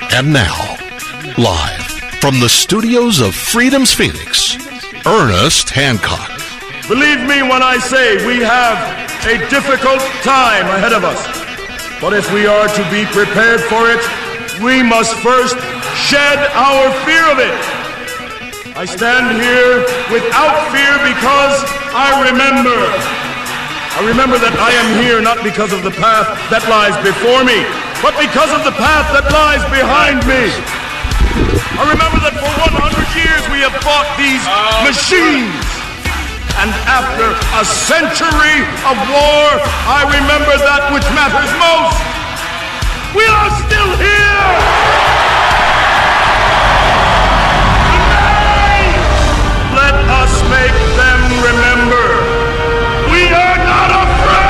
And now, live from the studios of Freedom's Phoenix, Ernest Hancock. Believe me when I say we have a difficult time ahead of us. But if we are to be prepared for it, we must first shed our fear of it. I stand here without fear because I remember that I am here not because of the path that lies before me, but because of the path that lies behind me. I remember that for 100 years we have fought these machines. And after a century of war, I remember that which matters most. We are still here! Today, let us make them remember. We are not afraid!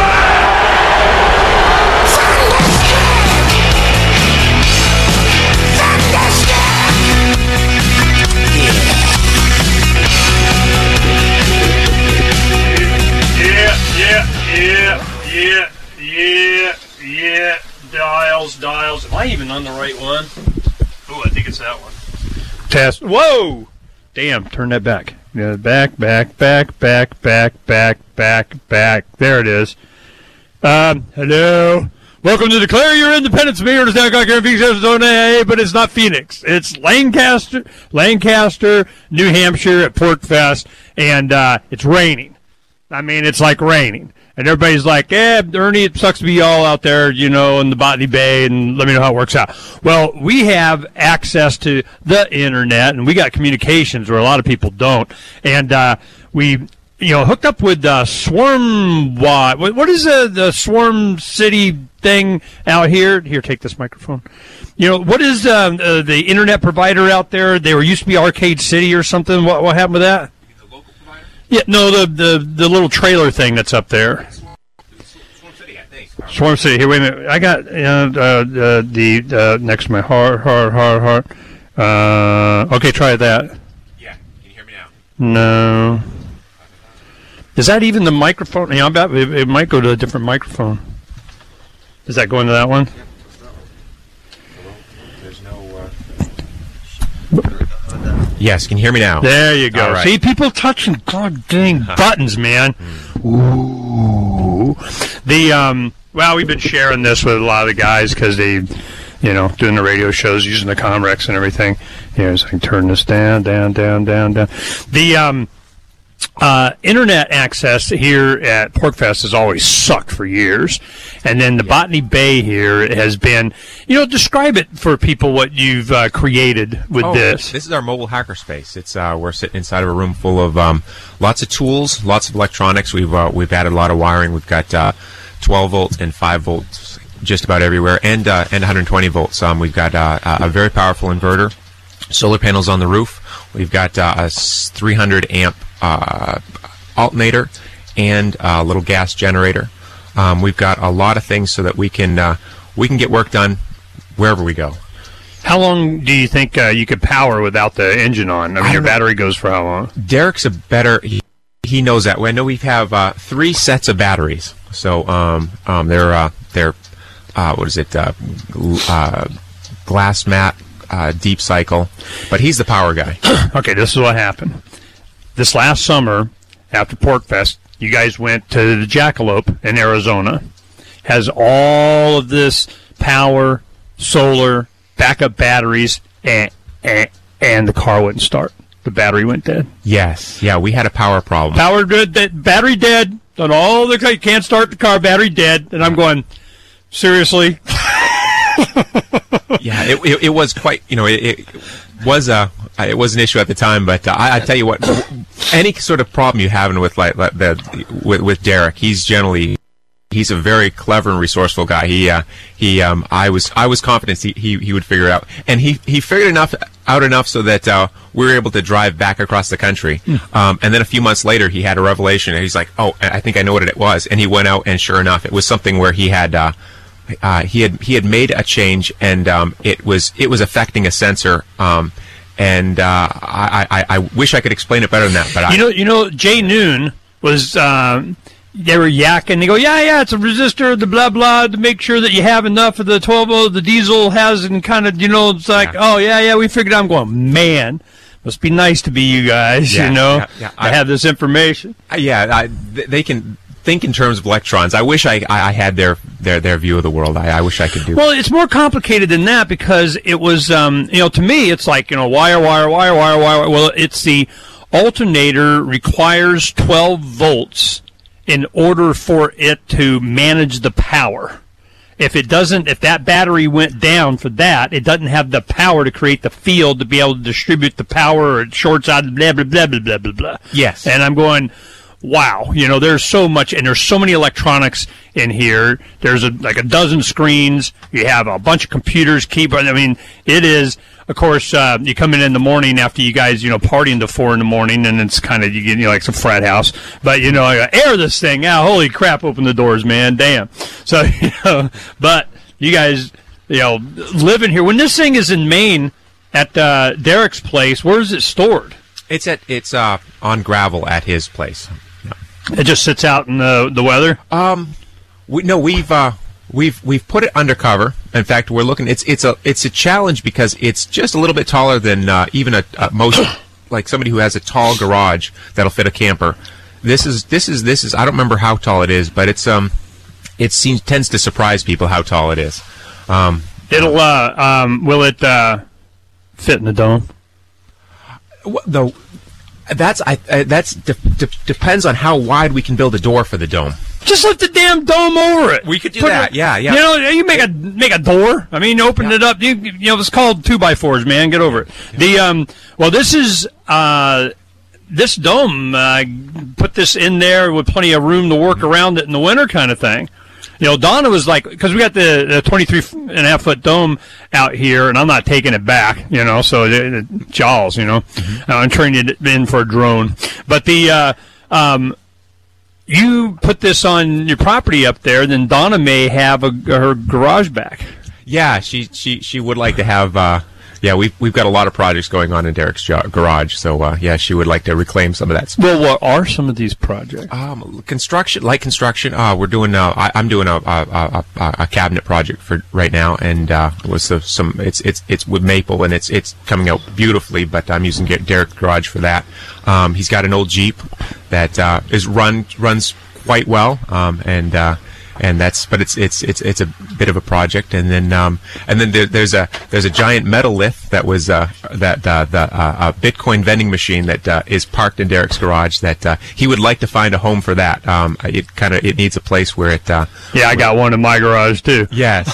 Yeah. Dials. Am I even on the right one? Oh, I think it's that one. Test. Whoa! Damn, turn that back. Yeah, back. There it is. Hello. Welcome to Declare Your Independence. Me, Ernest Hancock here in Phoenix, Arizona, but it's not Phoenix. It's Lancaster, New Hampshire at PorcFest, and it's raining. I mean, it's like raining. And everybody's like, Ernie, it sucks to be all out there, in the Botany Bay, and let me know how it works out. Well, we have access to the Internet, and we got communications where a lot of people don't. And we, hooked up with Swarm. What is the Swarm City thing out here? Here, take this microphone. What is the Internet provider out there? They used to be Arcade City or something. What happened with that? Yeah, no, the little trailer thing that's up there. Swarm City, I think. Swarm City. Here, wait a minute. I got the next to my heart. Okay, try that. Yeah, can you hear me now? No. Is that even the microphone? I bet it might go to a different microphone. Is that going to that one? There's no. Yes, can you hear me now? There you go. Right. See, people touching god dang buttons, man. Ooh. Well, we've been sharing this with a lot of the guys because they, doing the radio shows, using the Comrex and everything. Here, so I can turn this down. The Internet access here at PorcFest has always sucked for years. And then the Botany Bay here has been, describe it for people what you've created with this. This is our mobile hackerspace. It's we're sitting inside of a room full of lots of tools, lots of electronics. We've added a lot of wiring. We've got 12 volts and 5 volts just about everywhere, and 120 volts. We've got a very powerful inverter, solar panels on the roof. We've got a 300 amp alternator and a little gas generator. We've got a lot of things so that we can get work done wherever we go. How long do you think you could power without the engine on? I mean, your battery goes for how long? Derek's a better. He knows that. I know we have 3 sets of batteries. So they're what is it? Glass mat, deep cycle. But he's the power guy. Okay, this is what happened. This last summer, after PorcFest, you guys went to the Jackalope in Arizona. Has all of this power, solar, backup batteries, and the car wouldn't start. The battery went dead. Yes. Yeah, we had a power problem. Power good, battery dead. Done all the you can't start the car, battery dead. And I'm going, seriously? Yeah, it was quite, it was an issue at the time, but I tell you what, any sort of problem you have with with Derek, he's a very clever and resourceful guy. I was confident he would figure it out, and he figured out enough so that we were able to drive back across the country. And then a few months later, he had a revelation, and he's like, "Oh, I think I know what it was." And he went out, and sure enough, it was something where he had made a change, and it was affecting a sensor. And I wish I could explain it better than that, but Jay Noon was they were yakking. They go, yeah, it's a resistor, the blah, blah, to make sure that you have enough of the 12 the diesel has, and kind of, it's like, oh, yeah, we figured out. I'm going, man, must be nice to be you guys, to have this information. They can think in terms of electrons. I wish I had their view of the world. I wish I could do. Well, it's more complicated than that because it was, to me, it's like, wire. Well, it's the alternator requires 12 volts in order for it to manage the power. If that battery went down for that, it doesn't have the power to create the field to be able to distribute the power, or it shorts out, blah, blah, blah, blah, blah, blah, blah. Yes. And I'm going, wow, there's so much, and there's so many electronics in here. There's like a dozen screens. You have a bunch of computers, keyboard. I mean, it is, of course, you come in the morning after you guys, partying to 4 a.m, and it's kind of, you get, like some frat house. But, air this thing out. Holy crap, open the doors, man. Damn. So, but you guys, living here. When this thing is in Maine at Derek's place, where is it stored? It's on gravel at his place. It just sits out in the weather. We've put it undercover. In fact, we're looking. It's a challenge because it's just a little bit taller than even most, like somebody who has a tall garage that'll fit a camper. This is. I don't remember how tall it is, but tends to surprise people how tall it is. Will it fit in the dome? Though depends on how wide we can build a door for the dome. Just lift the damn dome over it. We could do that. Yeah. You make a door. I mean, open it up. It's called 2x4s, man. Get over it. This dome, put this in there with plenty of room to work around it in the winter, kind of thing. Donna was like, because we got the 23.5-foot dome out here, and I'm not taking it back, so Jaws, I'm turning it in for a drone. But you put this on your property up there, then Donna may have her garage back. Yeah, she would like to have. We've got a lot of projects going on in Derek's garage, so she would like to reclaim some of that space. Well, what are some of these projects? Light construction. We're doing. I'm doing a cabinet project for right now, and it was it's with maple, and it's coming out beautifully. But I'm using Derek's garage for that. He's got an old Jeep that runs quite well, and it's a bit of a project, and then there's a giant metal lathe that was a Bitcoin vending machine that is parked in Derek's garage that he would like to find a home for that. It needs a place where it. I got one in my garage too. Yes.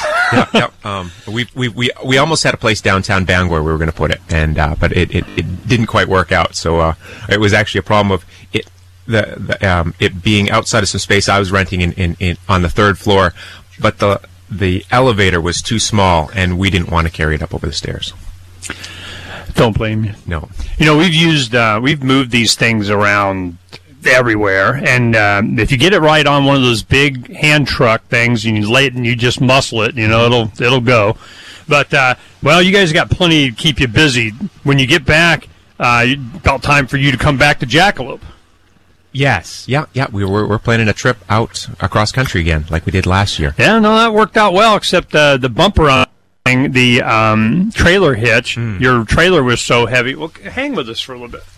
We almost had a place downtown Bangor where we were going to put it, and but it didn't quite work out. So it was actually a problem of it. It being outside of some space I was renting in on the third floor, but the elevator was too small, and we didn't want to carry it up over the stairs. Don't blame you. No. We've moved these things around everywhere, and if you get it right on one of those big hand truck things, and you lay it and you just muscle it, it'll go. But you guys got plenty to keep you busy. When you get back, about time for you to come back to Jackalope. Yes. Yeah. We're planning a trip out across country again, like we did last year. Yeah, no, that worked out well, except the bumper on the trailer hitch. Your trailer was so heavy. Well, hang with us for a little bit.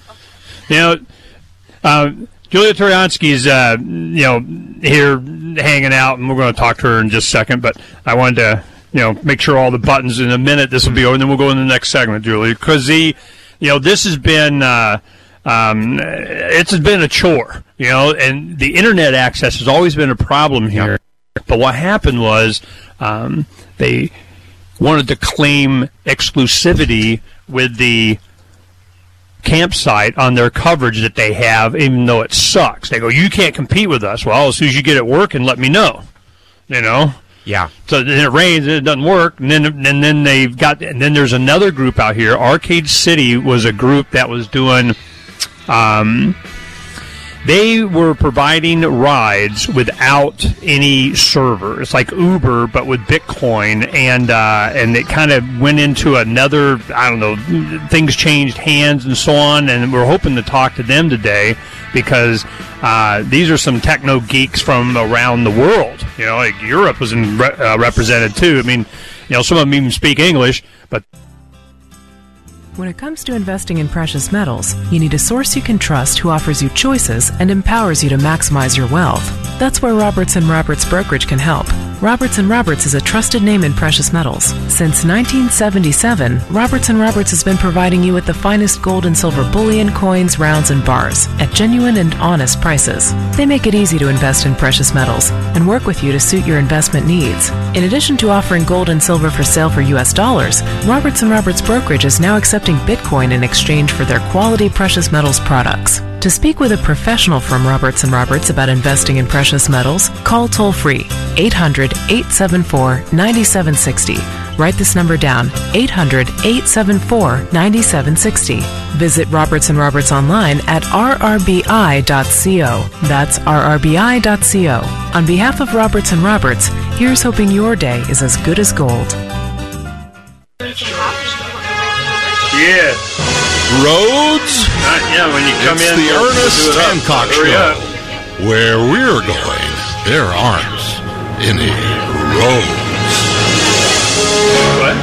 Julia Toriansky's, here hanging out, and we're going to talk to her in just a second, but I wanted to, make sure all the buttons in a minute. This will be over, and then we'll go in the next segment, Julia, because this has been... it's been a chore, and the internet access has always been a problem here. Yep. But what happened was they wanted to claim exclusivity with the campsite on their coverage that they have, even though it sucks. They go, you can't compete with us. Well, as soon as you get it working, let me know. Yeah. So then it rains and it doesn't work, and then there's another group out here. Arcade City was a group that was doing They were providing rides without any server. It's like Uber, but with Bitcoin, and it kind of went into another, I don't know, things changed hands and so on, and we're hoping to talk to them today because these are some techno geeks from around the world. You know, like Europe was represented too. I mean, you know, some of them even speak English, but... When it comes to investing in precious metals, you need a source you can trust who offers you choices and empowers you to maximize your wealth. That's where Roberts & Roberts Brokerage can help. Roberts & Roberts is a trusted name in precious metals. Since 1977, Roberts & Roberts has been providing you with the finest gold and silver bullion, coins, rounds, and bars at genuine and honest prices. They make it easy to invest in precious metals and work with you to suit your investment needs. In addition to offering gold and silver for sale for U.S. dollars, Roberts & Roberts Brokerage is now accepting Bitcoin in exchange for their quality precious metals products. To speak with a professional from Roberts & Roberts about investing in precious metals, call toll-free 800-874-9760. Write this number down, 800-874-9760. Visit Roberts & Roberts online at rrbi.co. That's rrbi.co. On behalf of Roberts & Roberts, here's hoping your day is as good as gold. Yeah. Roads? Yeah, when you come It's in. the Ernest Hancock Show. Where we're going, there aren't any roads. What?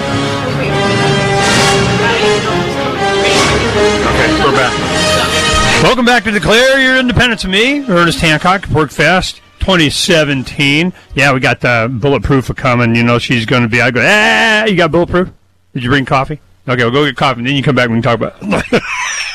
Okay, we're back. Welcome back to Declare Your Independence of me, Ernest Hancock, PorkFest 2017. Yeah, we got Bulletproof coming. You know, she's going to be, I go, you got Bulletproof? Did you bring coffee? Okay, we'll go get coffee, and then you come back and we can talk about it.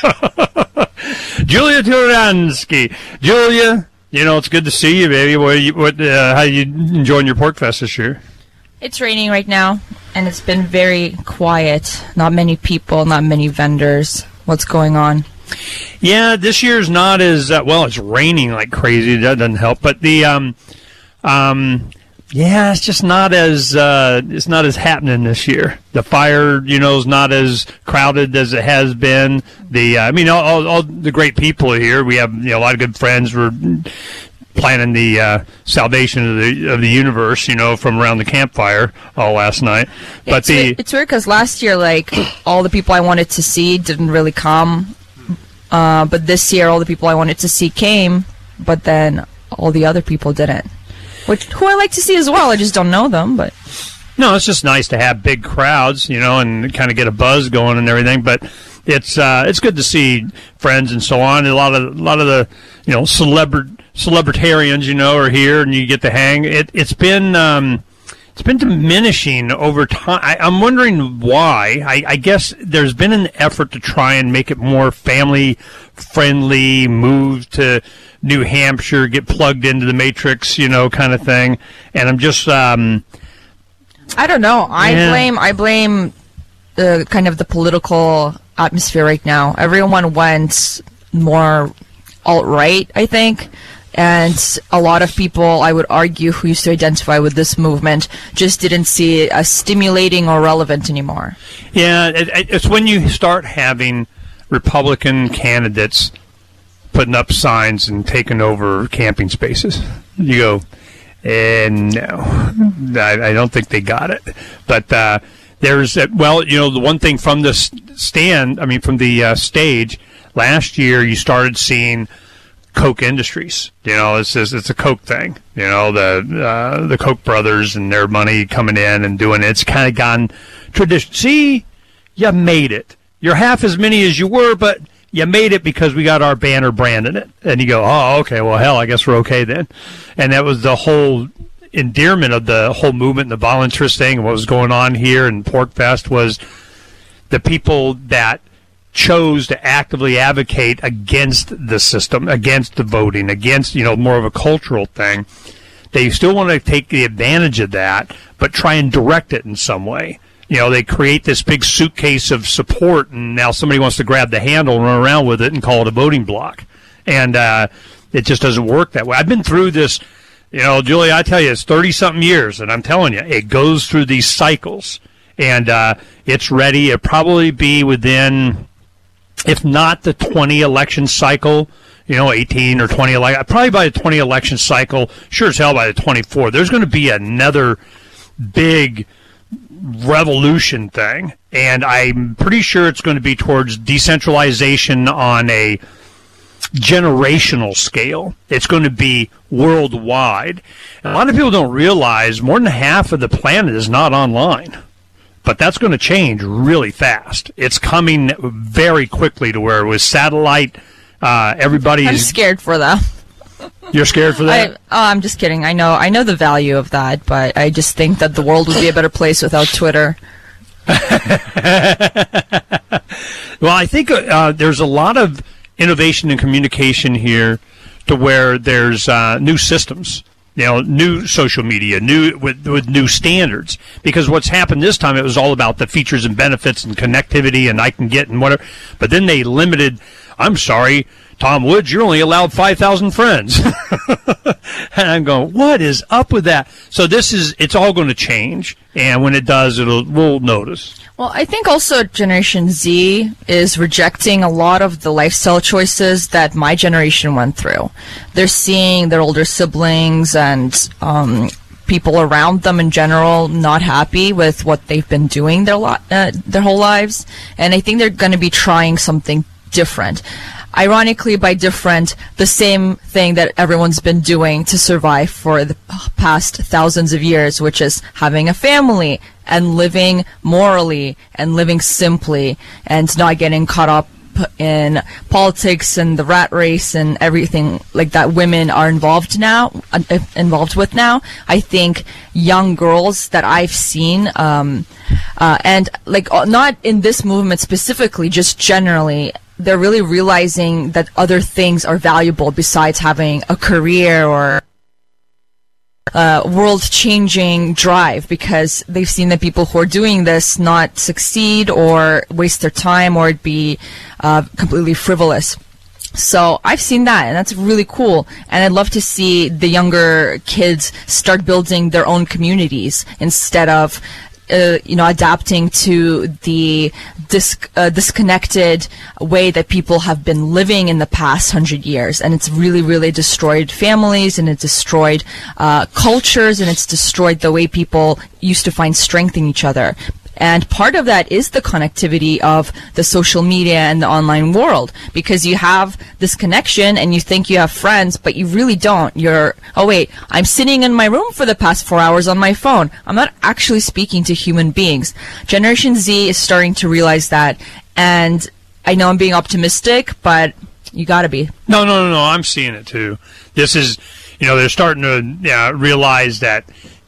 Julia Turansky. Julia, you know, it's good to see you, baby. How you enjoying your PorkFest this year? It's raining right now, and it's been very quiet. Not many people, not many vendors. What's going on? Yeah, this year's not as well. It's raining like crazy. That doesn't help. But the yeah, it's just not as happening this year. The fire, you know, is not as crowded as it has been. I mean, all the great people are here. We have, you know, a lot of good friends. We're planning the salvation of the universe, you know, from around the campfire all last night. But it's weird because last year, like, all the people I wanted to see didn't really come. But this year, all the people I wanted to see came, but then all the other people didn't. Who I like to see as well. I just don't know them, but... No, it's just nice to have big crowds, you know, and kind of get a buzz going and everything. But it's good to see friends and so on. And a lot of the, you know, celebritarians, you know, are here, and you get to hang. It's been diminishing over time. I'm wondering why. I guess there's been an effort to try and make it more family friendly, move to New Hampshire, get plugged into the Matrix, you know, kind of thing. And I'm just, I don't know. I blame the kind of the political atmosphere right now. Everyone went more alt-right, I think. And a lot of people, I would argue, who used to identify with this movement just didn't see it as stimulating or relevant anymore. Yeah, it's when you start having Republican candidates putting up signs and taking over camping spaces. You go, no, I don't think they got it. But there's, well, you know, the one thing from the from the stage last year, you started seeing Koch Industries. You know, it's a Koch thing. You know, the Koch brothers and their money coming in and doing it. It's kind of gone tradition. See, you made it. You're half as many as you were, but you made it because we got our banner brand in it. And you go, oh, okay, well, hell, I guess we're okay then. And that was the whole endearment of the whole movement, the volunteers thing, and what was going on here in PorkFest was the people that chose to actively advocate against the system, against the voting, against, you know, more of a cultural thing. They still want to take the advantage of that, but try and direct it in some way. You know, they create this big suitcase of support, and now somebody wants to grab the handle and run around with it and call it a voting block. And it just doesn't work that way. I've been through this, you know, Julie, I tell you, it's 30-something years, and I'm telling you, it goes through these cycles. And it's ready. It'll probably be within, if not the 20 election cycle, 18 or 20, probably by the 20 election cycle, sure as hell by the 24, there's going to be another big revolution thing. And I'm pretty sure it's going to be towards decentralization on a generational scale. It's going to be worldwide. And a lot of people don't realize more than half of the planet is not online. But that's going to change really fast. It's coming very quickly to where with satellite, everybody's... I'm scared for that. You're scared for that? I'm just kidding. I know the value of that, but I just think that the world would be a better place without Twitter. Well, I think there's a lot of innovation and communication here to where there's new systems. New social media, with new standards. Because what's happened this time, it was all about the features and benefits and connectivity and I can get and whatever. But then they limited, I'm sorry, Tom Woods, you're only allowed 5,000 friends. And I'm going, what is up with that? So it's all going to change. And when it does, we'll notice. Well, I think also Generation Z is rejecting a lot of the lifestyle choices that my generation went through. They're seeing their older siblings and people around them in general not happy with what they've been doing their whole lives. And I think they're going to be trying something different. Ironically, by different, the same thing that everyone's been doing to survive for the past thousands of years, which is having a family and living morally and living simply and not getting caught up in politics and the rat race and everything like that women are involved with now. I think young girls that I've seen, and not in this movement specifically, just generally, they're really realizing that other things are valuable besides having a career or world-changing drive, because they've seen that people who are doing this not succeed or waste their time or be completely frivolous. So I've seen that, and that's really cool. And I'd love to see the younger kids start building their own communities instead of adapting to the disconnected way that people have been living in the past 100 years. And it's really, really destroyed families, and it destroyed cultures, and it's destroyed the way people used to find strength in each other. And part of that is the connectivity of the social media and the online world, because you have this connection and you think you have friends, but you really don't. I'm sitting in my room for the past 4 hours on my phone. I'm not actually speaking to human beings. Generation Z is starting to realize that, and I know I'm being optimistic, but you gotta be. No, I'm seeing it too. This is, they're starting to realize that,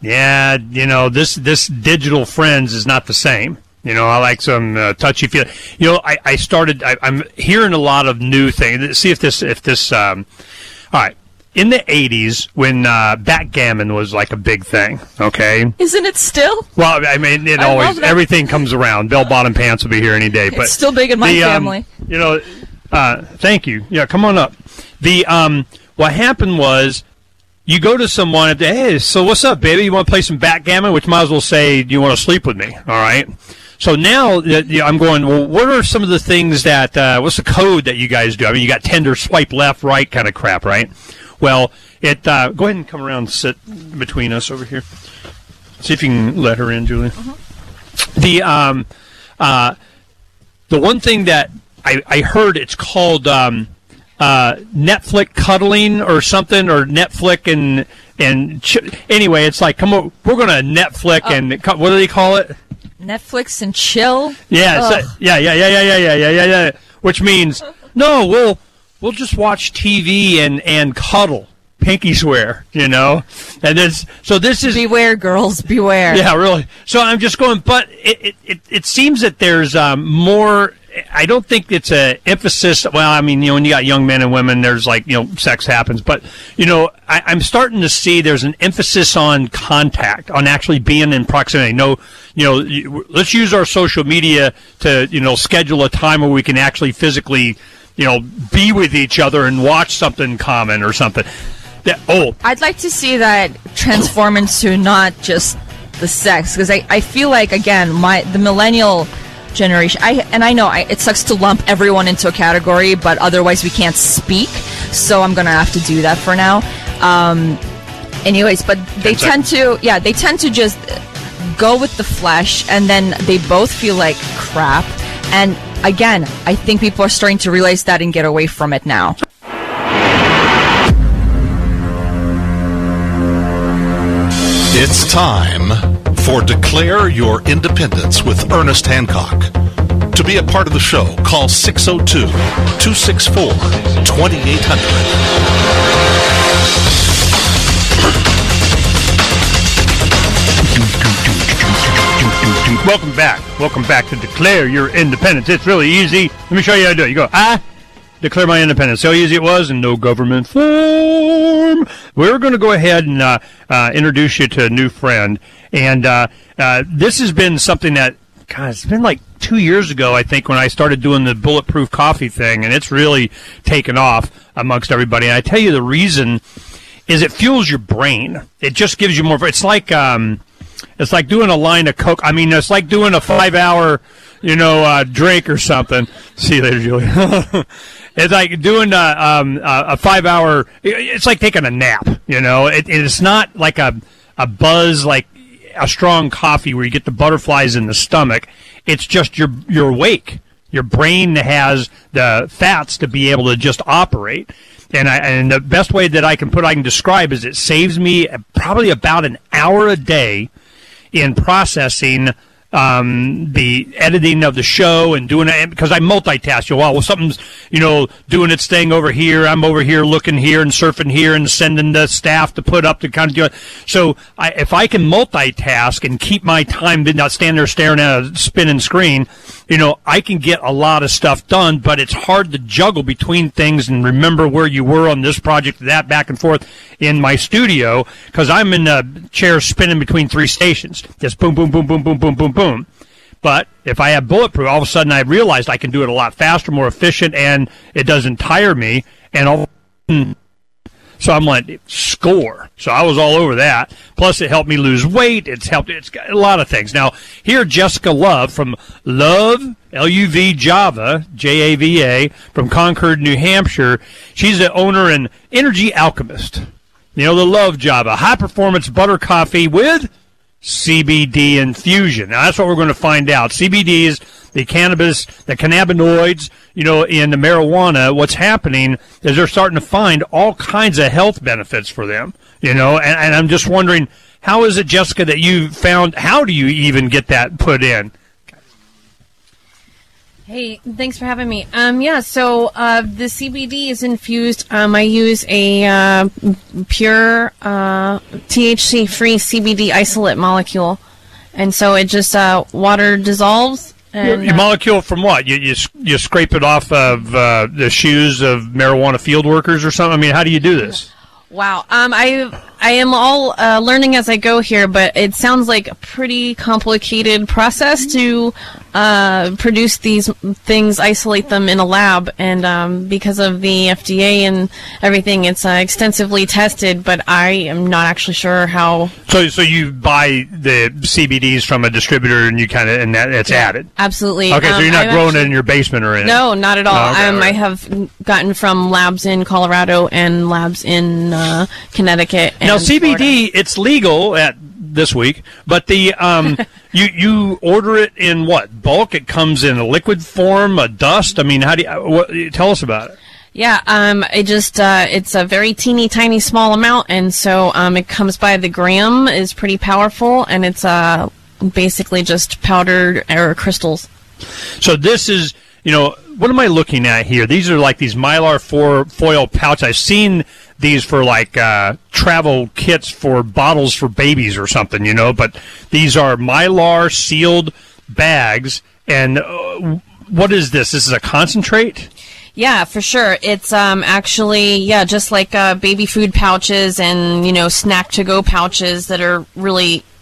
this digital friends is not the same. I like some touchy-feel. I'm hearing a lot of new things. See if this, all right. In the 80s, when backgammon was like a big thing, okay? Isn't it still? Well, I mean, everything comes around. Bell-bottom pants will be here any day. But it's still big in my family. Thank you. Yeah, come on up. What happened was, you go to someone, hey, so what's up, baby? You want to play some backgammon? Which might as well say, do you want to sleep with me? All right. So now I'm going, well, what are some of the things that, what's the code that you guys do? I mean, you got Tinder, swipe left, right kind of crap, right? Well, go ahead and come around and sit between us over here. See if you can let her in, Julie. Uh-huh. The one thing that I heard, it's called, Netflix cuddling or something, or Netflix anyway, it's like, come on, we're going to Netflix and what do they call it? Netflix and chill. Yeah, yeah. Which means no, we'll just watch TV and cuddle, pinky swear, And this is beware, girls, beware. Yeah, really. So I'm just going, but it seems that there's more. I don't think it's a emphasis. Well, I mean, when you got young men and women, there's sex happens. But, I'm starting to see there's an emphasis on contact, on actually being in proximity. Let's use our social media to, schedule a time where we can actually physically, be with each other and watch something common or something. I'd like to see that transform into not just the sex, because I feel like, again, the millennial generation. I know it sucks to lump everyone into a category, but otherwise we can't speak. So I'm gonna have to do that for now. Anyways, but they tend to just go with the flesh, and then they both feel like crap. And again, I think people are starting to realize that and get away from it now. It's time for Declare Your Independence with Ernest Hancock. To be a part of the show, call 602-264-2800. Welcome back to Declare Your Independence. It's really easy. Let me show you how to do it. You go, declare my independence. So easy it was, in no government form. We're going to go ahead and introduce you to a new friend. And this has been something that, God, it's been like 2 years ago, I think, when I started doing the Bulletproof Coffee thing, and it's really taken off amongst everybody. And I tell you the reason is it fuels your brain. It just gives you more. It's like doing a line of Coke. I mean, it's like doing a 5-hour, drink or something. See you later, Julie. It's like doing a 5-hour. It's like taking a nap. It's not like a buzz like a strong coffee where you get the butterflies in the stomach. It's just you're awake. Your brain has the fats to be able to just operate. And the best way that I can describe is it saves me probably about an hour a day in processing the editing of the show and doing it, because I multitask. Well, something's, doing its thing over here. I'm over here looking here and surfing here and sending the staff to put up to kind of do it. So if I can multitask and keep my time, not stand there staring at a spinning screen, I can get a lot of stuff done, but it's hard to juggle between things and remember where you were on this project, that, back and forth in my studio, because I'm in a chair spinning between 3 stations. Just boom, boom, boom, boom, boom, boom, boom, boom. But if I have Bulletproof, all of a sudden I realized I can do it a lot faster, more efficient, and it doesn't tire me. And so I'm like, score. So I was all over that. Plus, it helped me lose weight. It's got a lot of things. Now, here, Jessica Love from Love, L-U-V, Java, J-A-V-A, from Concord, New Hampshire. She's the owner and energy alchemist. The Love Java, high-performance butter coffee with CBD infusion. Now, that's what we're going to find out. CBD is the cannabis, the cannabinoids, in the marijuana. What's happening is they're starting to find all kinds of health benefits for them, and I'm just wondering, how is it, Jessica, that you found, how do you even get that put in? Hey, thanks for having me. So the CBD is infused. I use a pure THC-free CBD isolate molecule, and so it just water dissolves. And, your molecule from what? You scrape it off of the shoes of marijuana field workers or something? I mean, how do you do this? Wow. I am all learning as I go here, but it sounds like a pretty complicated process to produce these things, isolate them in a lab, and because of the FDA and everything, it's extensively tested, but I am not actually sure how. So you buy the CBDs from a distributor and it's added? Absolutely. Okay, so you're not growing it in your basement or anything? No, not at all. Oh, okay, right. I have gotten from labs in Colorado and labs in Connecticut. Now, CBD, it's legal this week, but the you order it in what bulk? It comes in a liquid form, a dust. I mean, how do you tell us about it? Yeah, it's a very teeny tiny small amount, and so it comes by the gram. Is pretty powerful, and it's basically just powdered or crystals. So this is, what am I looking at here? These are like these Mylar foil pouch. I've seen these for like travel kits for bottles for babies or something, but these are Mylar sealed bags. And what is this? This is a concentrate? Yeah, for sure. It's actually, just like baby food pouches and, snack to go pouches that are really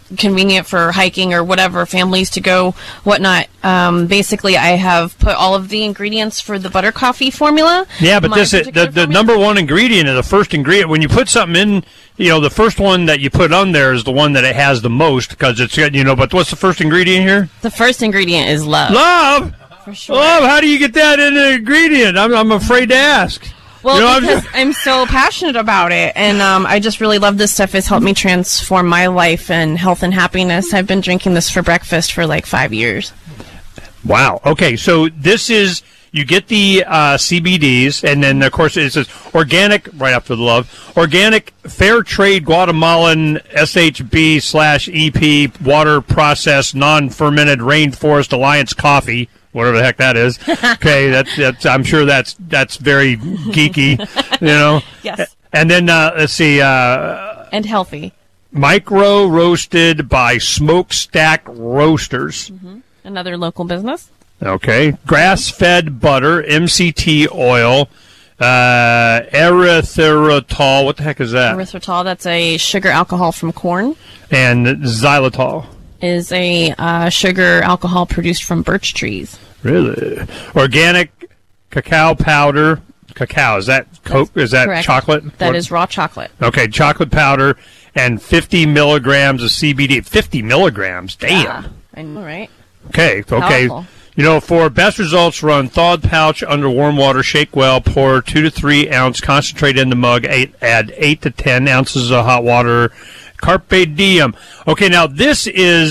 convenient for hiking or whatever, families to go, whatnot. Basically, I have put all of the ingredients for the butter coffee formula. Yeah, but the number one ingredient is the first ingredient. When you put something in, the first one that you put on there is the one that it has the most because it's, but what's the first ingredient here? The first ingredient is love. Love? For sure. Love? How do you get that in an ingredient? I'm afraid to ask. Well, because I'm so passionate about it, and I just really love this stuff. It's helped me transform my life and health and happiness. I've been drinking this for breakfast for like 5 years. Wow. Okay, so this is, you get the CBDs, and then, of course, it says organic, right after the love, organic, fair trade Guatemalan SHB/EP, water processed, non-fermented Rainforest Alliance coffee. Whatever the heck that is. Okay, that's I'm sure that's very geeky, Yes. And then let's see. And healthy. Micro roasted by Smokestack Roasters. Mm-hmm. Another local business. Okay, grass-fed butter, MCT oil, erythritol. What the heck is that? Erythritol. That's a sugar alcohol from corn. And xylitol. Is a sugar alcohol produced from birch trees. Really? Organic cacao powder. Cacao, is that Coke? Is that correct. Chocolate? That is raw chocolate. Okay, chocolate powder and 50 milligrams of CBD. 50 milligrams? Damn. Yeah, I know, right? Okay. Powerful. For best results, run thawed pouch under warm water, shake well, pour 2 to 3 ounce concentrate in the mug, add 8 to 10 ounces of hot water. Carpe diem. Okay, now this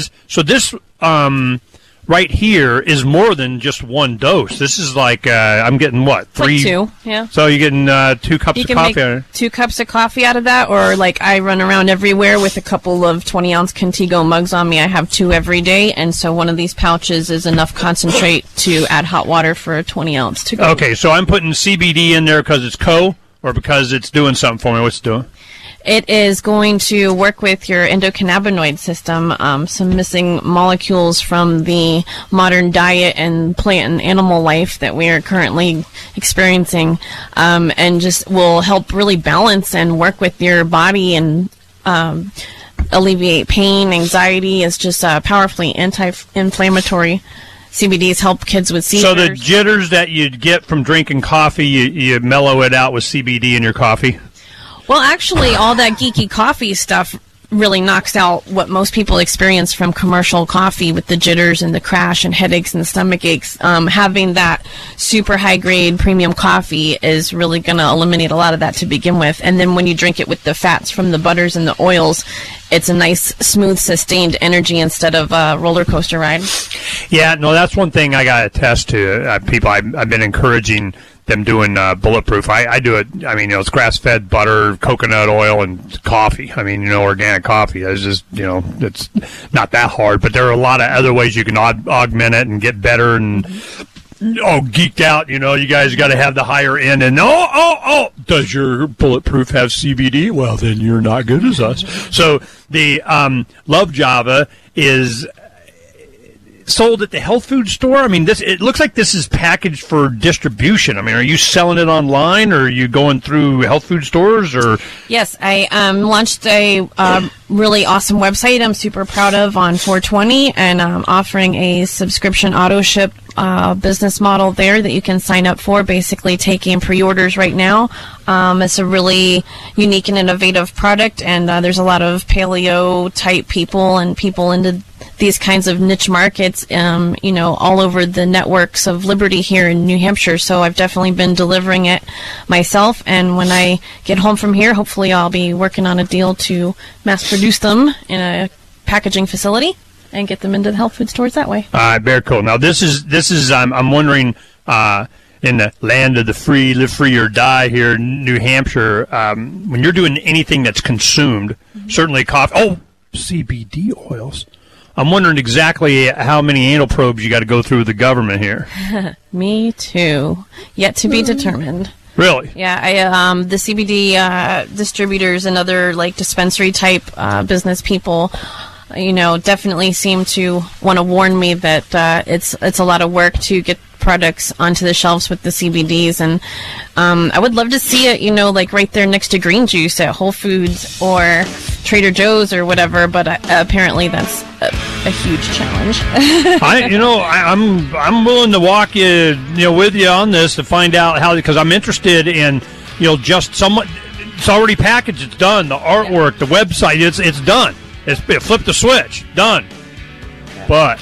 right here is more than just one dose. This is like, I'm getting what? 3? Like 2, yeah. So you're getting 2 cups of coffee. You can make 2 cups of coffee out of that, or like I run around everywhere with a couple of 20-ounce Contigo mugs on me. I have 2 every day, and so one of these pouches is enough concentrate to add hot water for a 20-ounce to go. Okay, so I'm putting CBD in there because it's or because it's doing something for me? What's it doing? It is going to work with your endocannabinoid system, some missing molecules from the modern diet and plant and animal life that we are currently experiencing, and just will help really balance and work with your body and alleviate pain, anxiety. It's just powerfully anti-inflammatory. CBDs help kids with seizures. So the jitters that you'd get from drinking coffee, you mellow it out with CBD in your coffee? Well, actually, all that geeky coffee stuff really knocks out what most people experience from commercial coffee with the jitters and the crash and headaches and stomach aches. Having that super high-grade premium coffee is really going to eliminate a lot of that to begin with. And then when you drink it with the fats from the butters and the oils, it's a nice, smooth, sustained energy instead of a roller coaster ride. Yeah, no, that's one thing I got to attest to. People, I've been encouraging them doing bulletproof. I do it. I mean, it's grass-fed butter, coconut oil, and coffee. I mean, organic coffee. It's just, it's not that hard. But there are a lot of other ways you can augment it and get better. And geeked out. You guys got to have the higher end. And does your bulletproof have CBD? Well, then you're not good as us. So the Love Java is sold at the health food store. I mean, it looks like this is packaged for distribution. I mean, are you selling it online, or are you going through health food stores? Or yes, I launched a really awesome website I'm super proud of on 420, and I'm offering a subscription auto ship business model there that you can sign up for, basically taking pre-orders right now. It's a really unique and innovative product, and there's a lot of paleo type people and people into these kinds of niche markets, all over the networks of Liberty here in New Hampshire. So I've definitely been delivering it myself. And when I get home from here, hopefully I'll be working on a deal to mass produce them in a packaging facility and get them into the health food stores that way. Very cool. Now this is I'm wondering, in the land of the free, live free or die here in New Hampshire, when you're doing anything that's consumed, certainly coffee, CBD oils, I'm wondering exactly how many anal probes you got to go through with the government here. Me too. Yet to be determined. Really? Yeah, the CBD distributors and other dispensary type business people definitely seem to want to warn me that it's a lot of work to get products onto the shelves with the CBDs, and I would love to see it, like right there next to green juice at Whole Foods or Trader Joe's or whatever. But apparently that's a huge challenge. I'm willing to walk with you on this to find out how, because I'm interested in just somewhat. It's already packaged. It's done. The artwork, the website, it's done. It's flip the switch, done. But.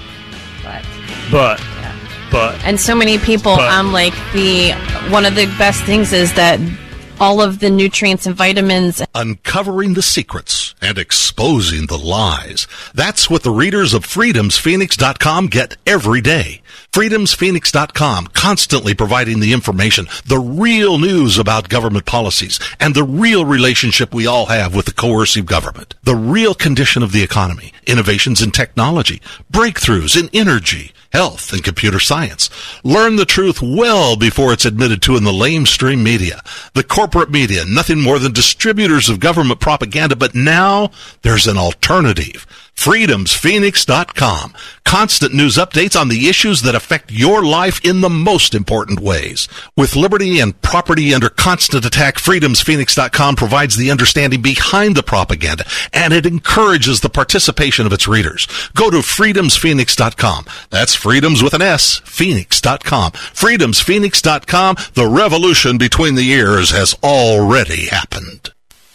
And so many people, like one of the best things is that all of the nutrients and vitamins. Uncovering the secrets and exposing the lies. That's what the readers of freedomsphoenix.com get every day. freedomsphoenix.com, constantly providing the information, the real news about government policies, and the real relationship we all have with the coercive government. The real condition of the economy, innovations in technology, breakthroughs in energy, health, and computer science. Learn the truth well before it's admitted to in the lamestream media. The corporate media, nothing more than distributors of government propaganda, but now there's an alternative. freedomsphoenix.com. Constant news updates on the issues that affect your life in the most important ways. With liberty and property under constant attack, freedomsphoenix.com provides the understanding behind the propaganda, and it encourages the participation of its readers. Go to freedomsphoenix.com. That's freedoms with an S, phoenix.com. freedomsphoenix.com. The revolution between the ears has already happened.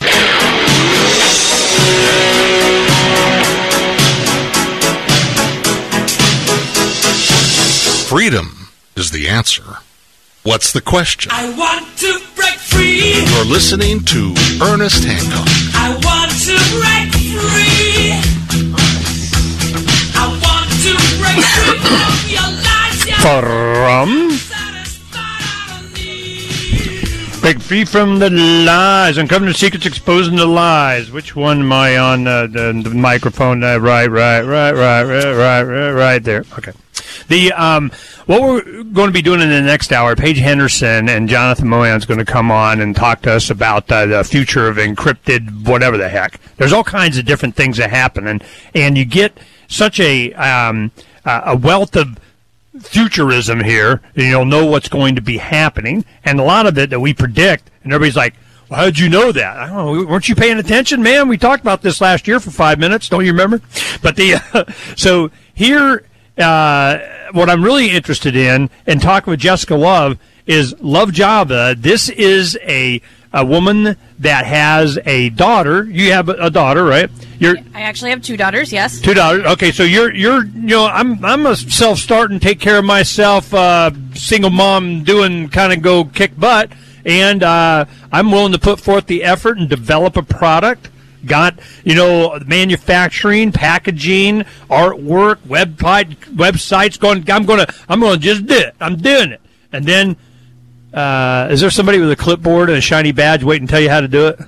Freedom is the answer. What's the question? I want to break free. You're listening to Ernest Hancock. I want to break free. I want to break free from your lies. Break free from the lies. Uncovering the secrets, exposing the lies. Which one am I on the microphone? Right there. Okay. What we're going to be doing in the next hour, Paige Henderson and Jonathan Moyan is going to come on and talk to us about the future of encrypted whatever the heck. There's all kinds of different things that happen, and you get such a wealth of futurism here, and you'll know what's going to be happening, and a lot of it that we predict, and everybody's like, well, how did you know that? I don't know. Weren't you paying attention, man? We talked about this last year for 5 minutes. Don't you remember? But so here, what I'm really interested in, and talking with Jessica Love, is Love Java. This is a woman that has a daughter. You have a daughter, right? I actually have 2 daughters. Yes. 2 daughters. Okay, so I'm a self-start and take care of myself, single mom, doing kind of go kick butt, and I'm willing to put forth the effort and develop a product. Got manufacturing, packaging, artwork, websites. I'm going to just do it. I'm doing it. And then, is there somebody with a clipboard and a shiny badge waiting to tell you how to do it?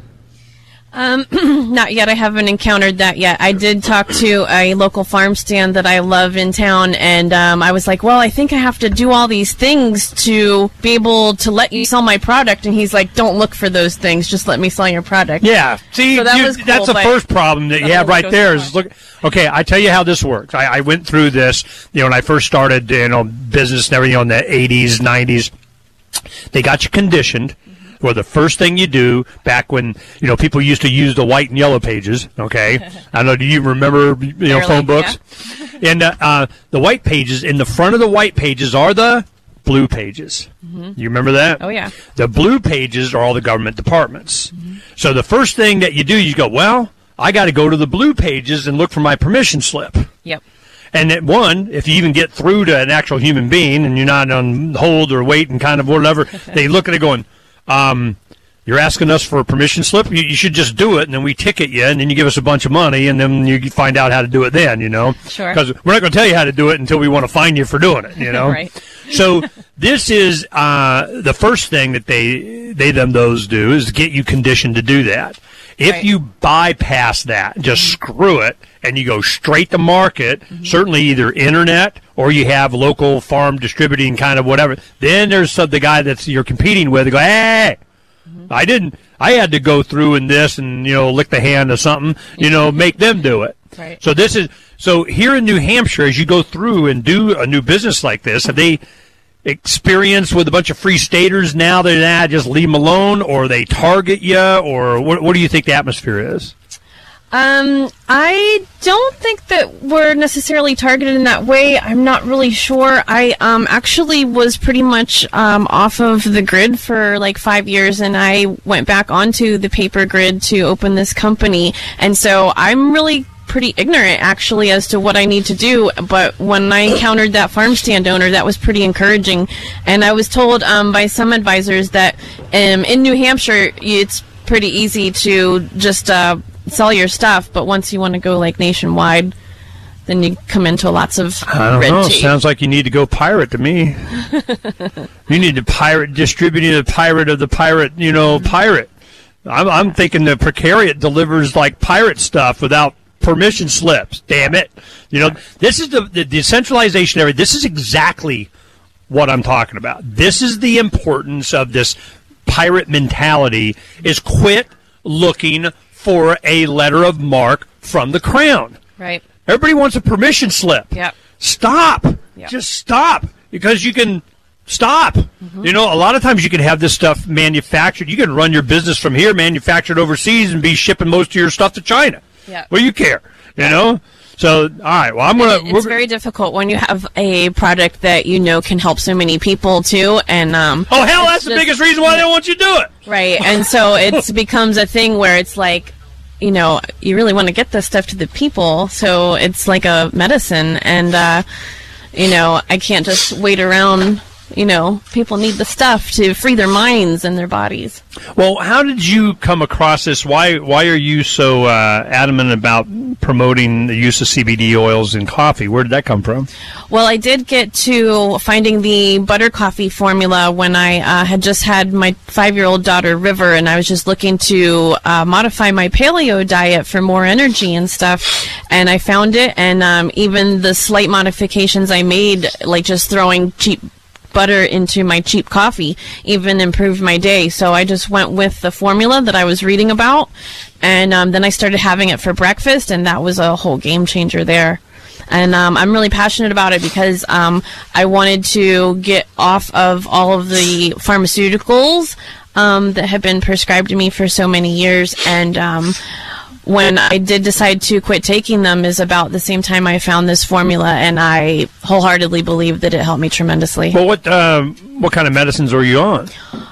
Not yet. I haven't encountered that yet. I did talk to a local farm stand that I love in town, and I was like, well, I think I have to do all these things to be able to let you sell my product. And he's like, don't look for those things. Just let me sell your product. Yeah. See, so that's the first problem that you have right there. Is look. Okay, I tell you how this works. I went through this, when I first started, business and everything in the 80s, 90s. They got you conditioned. Well, the first thing you do back when, people used to use the white and yellow pages, okay? I don't know, do you remember, phone books? Yeah. And the white pages, in the front of the white pages are the blue pages. Mm-hmm. You remember that? Oh, yeah. The blue pages are all the government departments. Mm-hmm. So the first thing that you do, you go, well, I got to go to the blue pages and look for my permission slip. Yep. And at one, if you even get through to an actual human being and you're not on hold or wait and kind of whatever, they look at it going, you're asking us for a permission slip? You should just do it, and then we ticket you, and then you give us a bunch of money, and then you find out how to do it then, Sure. Because we're not going to tell you how to do it until we want to fine you for doing it, Right. So this is the first thing that those do is get you conditioned to do that. If you bypass that, just screw it, and you go straight to market, certainly either internet or you have local farm distributing kind of whatever, then there's the guy that you're competing with. Go, hey, I had to go through in this and, lick the hand of something, make them do it. Right. So here in New Hampshire, as you go through and do a new business like this, have they experienced with a bunch of free staters now that just leave them alone, or they target you, or what do you think the atmosphere is? I don't think that we're necessarily targeted in that way. I'm not really sure. I actually was pretty much off of the grid for like 5 years, and I went back onto the paper grid to open this company. And so I'm really pretty ignorant actually as to what I need to do, but when I encountered that farm stand owner, that was pretty encouraging. And I was told by some advisors that in New Hampshire it's pretty easy to just sell your stuff, but once you want to go like nationwide, then you come into lots of red tape. Sounds like you need to go pirate to me. You need to pirate, distributing the pirate of the pirate, pirate. I'm thinking the Precariat delivers like pirate stuff without permission slips. Damn it. This is the decentralization area. This is exactly what I'm talking about. This is the importance of this pirate mentality, is quit looking for a letter of marque from the crown. Right. Everybody wants a permission slip. Yep. Stop. Yep. Just stop. Because you can stop. Mm-hmm. A lot of times you can have this stuff manufactured. You can run your business from here, manufactured overseas, and be shipping most of your stuff to China. Yeah. Well, you care, So, all right. Well, It's very difficult when you have a product that can help so many people too, and that's the biggest reason why they don't want you to do it. Right, and so it becomes a thing where it's like, you really want to get this stuff to the people, so it's like a medicine, and I can't just wait around. People need the stuff to free their minds and their bodies. Well, how did you come across this? Why are you so adamant about promoting the use of CBD oils in coffee? Where did that come from? Well, I did get to finding the butter coffee formula when I had just had my 5-year-old daughter, River, and I was just looking to modify my paleo diet for more energy and stuff. And I found it, and even the slight modifications I made, like just throwing cheap butter into my cheap coffee, even improved my day. So I just went with the formula that I was reading about, and then I started having it for breakfast, and that was a whole game changer there. And I'm really passionate about it because I wanted to get off of all of the pharmaceuticals that have been prescribed to me for so many years, and when I did decide to quit taking them is about the same time I found this formula, and I wholeheartedly believe that it helped me tremendously. Well, what kind of medicines were you on?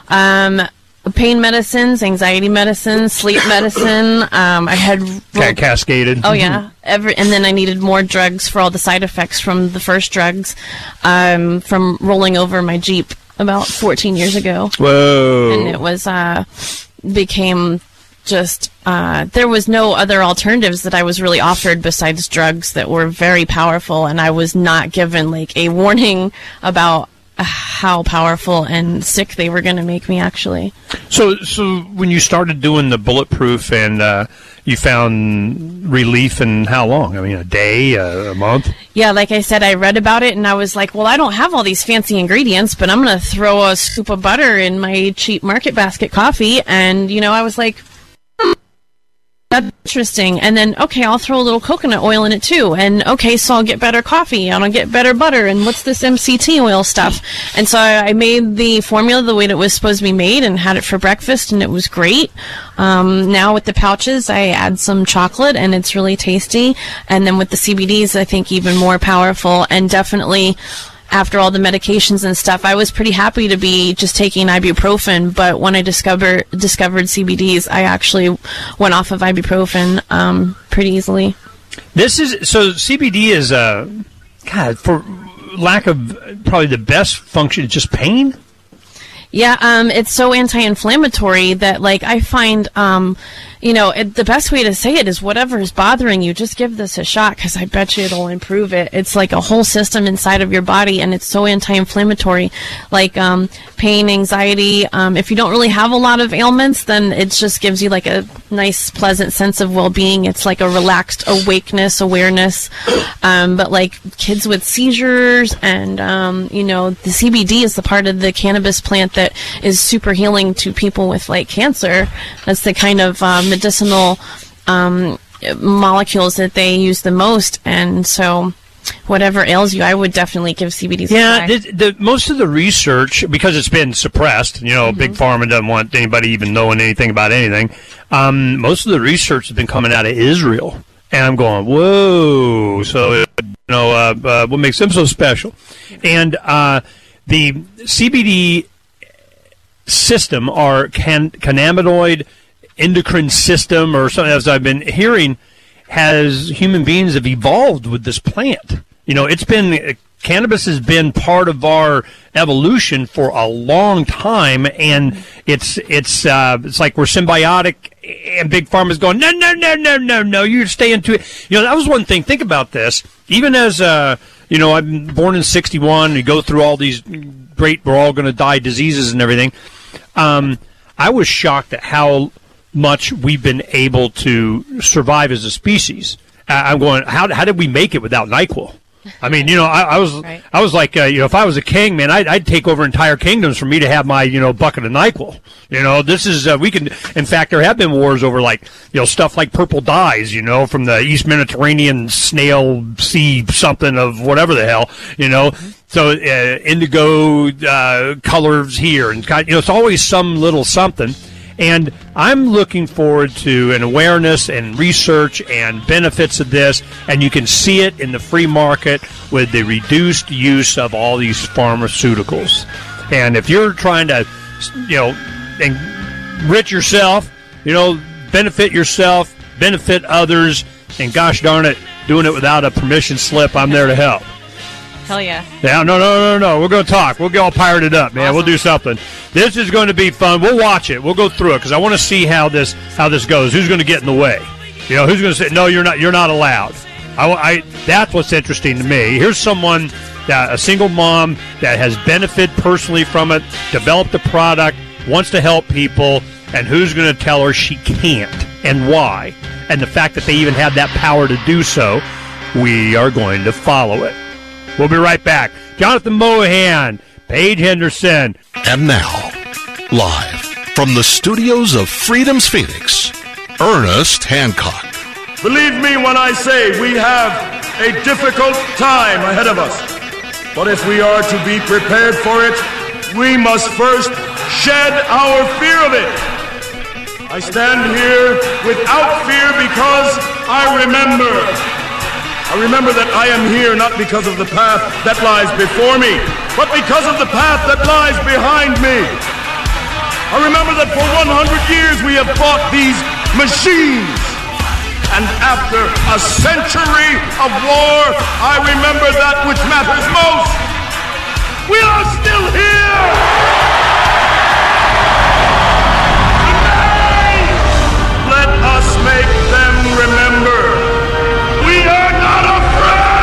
Pain medicines, anxiety medicine, sleep medicine. I had cascaded. Oh yeah, and then I needed more drugs for all the side effects from the first drugs, from rolling over my Jeep about 14 years ago. Whoa! And it was became just there was no other alternatives that I was really offered besides drugs that were very powerful, and I was not given like a warning about how powerful and sick they were going to make me actually. So when you started doing the bulletproof and you found relief in how long? I mean, a day, a month? Yeah, like I said, I read about it and I was like, well, I don't have all these fancy ingredients, but I'm going to throw a scoop of butter in my cheap Market Basket coffee. And, I was like, that's interesting. And then, okay, I'll throw a little coconut oil in it too. And okay, so I'll get better coffee and I'll get better butter. And what's this MCT oil stuff? And so I made the formula the way that it was supposed to be made and had it for breakfast, and it was great. Now with the pouches, I add some chocolate and it's really tasty. And then with the CBDs, I think even more powerful, and definitely after all the medications and stuff, I was pretty happy to be just taking ibuprofen. But when I discovered CBDs, I actually went off of ibuprofen pretty easily. So CBD is for lack of probably the best function, it's just pain. Yeah, it's so anti-inflammatory that, like, I find, the best way to say it is whatever is bothering you, just give this a shot, because I bet you it'll improve it. It's like a whole system inside of your body, and it's so anti-inflammatory. Like, pain, anxiety, if you don't really have a lot of ailments, then it just gives you, like, a nice, pleasant sense of well-being. It's like a relaxed awakeness, awareness. But, like, kids with seizures and, the CBD is the part of the cannabis plant that is super healing to people with like cancer. That's the kind of medicinal molecules that they use the most, and so whatever ails you, I would definitely give CBD. Yeah, most of the research, because it's been suppressed, Big Pharma doesn't want anybody even knowing anything about anything. Most of the research has been coming out of Israel, and I'm going, whoa! So what makes them so special? And the CBD system, or cannabinoid endocrine system, or something, as I've been hearing, has human beings have evolved with this plant. It's been cannabis has been part of our evolution for a long time, and it's like we're symbiotic, and Big Pharma's going, no, you stay into it. That was one thing. Think about this. Even as I'm born in '61, you go through all these great, we're all going to die diseases and everything. I was shocked at how much we've been able to survive as a species. I'm going, how did we make it without NyQuil? I mean, I was like, if I was a king, man, I'd take over entire kingdoms for me to have my, bucket of NyQuil. This is, we can, in fact, there have been wars over stuff like purple dyes, from the East Mediterranean snail sea something of whatever the hell, So indigo colors here, and it's always some little something. And I'm looking forward to an awareness and research and benefits of this, and you can see it in the free market with the reduced use of all these pharmaceuticals. And if you're trying to, enrich yourself, benefit yourself, benefit others, and gosh darn it, doing it without a permission slip, I'm there to help. Hell yeah. Yeah, no. We're going to talk. We'll get all pirated up, man. Awesome. We'll do something. This is going to be fun. We'll watch it. We'll go through it because I want to see how this goes. Who's going to get in the way? Who's going to say, no, you're not allowed. That's what's interesting to me. Here's someone, a single mom that has benefited personally from it, developed a product, wants to help people, and who's going to tell her she can't and why? And the fact that they even have that power to do so, we are going to follow it. We'll be right back. Jonathan Mohan, Paige Henderson. And now, live from the studios of Freedom's Phoenix, Ernest Hancock. Believe me when I say we have a difficult time ahead of us. But if we are to be prepared for it, we must first shed our fear of it. I stand here without fear because I remember that I am here not because of the path that lies before me, but because of the path that lies behind me. I remember that for 100 years we have fought these machines. And after a century of war, I remember that which matters most. We are still here! Today, let us make them remember. We are not afraid!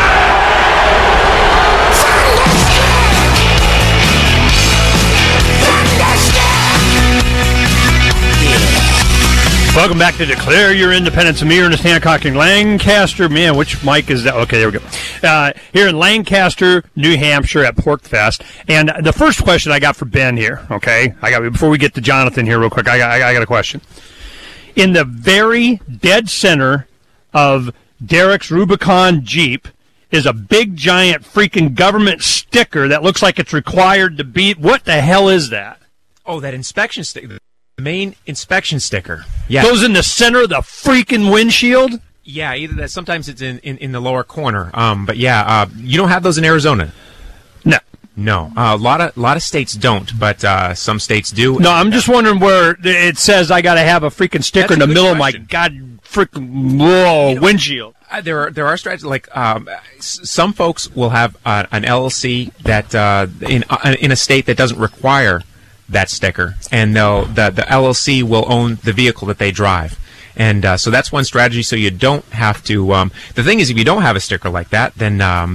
Welcome back to Declare Your Independence. I'm Ernest Hancock in Lancaster. Man, which mic is that? Okay, there we go. Here in Lancaster, New Hampshire at PorcFest. And the first question I got for Ben here, okay? Before we get to Jonathan here real quick, I got a question. In the very dead center of Derek's Rubicon Jeep is a big, giant, freaking government sticker that looks like it's required to be. What the hell is that? Oh, that inspection sticker. The main inspection sticker. Yeah. Goes in the center of the freaking windshield? Yeah, either that. Sometimes it's in the lower corner. But yeah, you don't have those in Arizona. No. A lot of states don't, but some states do. No, I'm just wondering where it says I got to have a freaking sticker in the middle of my freaking windshield. There are strategies like some folks will have an LLC that in a state that doesn't require that sticker, and the LLC will own the vehicle that they drive. And so that's one strategy, so you don't have to... the thing is, if you don't have a sticker like that, then...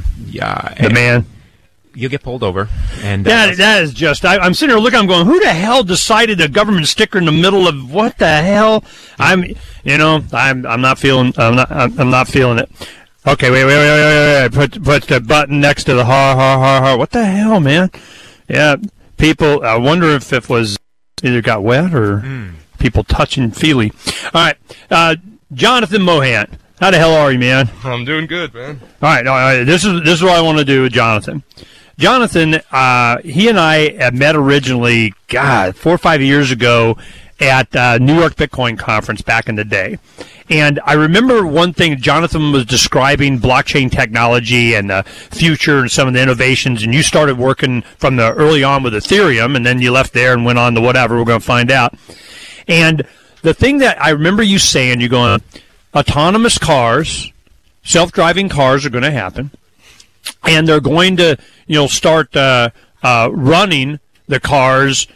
you'll get pulled over. And that is just... I'm sitting here looking, I'm going, who the hell decided a government sticker in the middle of... What the hell? I'm not feeling... I'm not feeling it. Okay, wait. Put the button next to the ha. What the hell, man? Yeah... People, I wonder if it was either got wet or people touching feely. All right. Jonathan Mohan. How the hell are you, man? I'm doing good, man. All right. This is what I want to do with Jonathan. Jonathan, he and I met originally, 4 or 5 years ago at New York Bitcoin Conference back in the day. And I remember one thing, Jonathan was describing blockchain technology and the future and some of the innovations, and you started working from the early on with Ethereum, and then you left there and went on to whatever. We're going to find out. And the thing that I remember you saying, you're going, autonomous cars, self-driving cars are going to happen, and they're going to, start running the cars,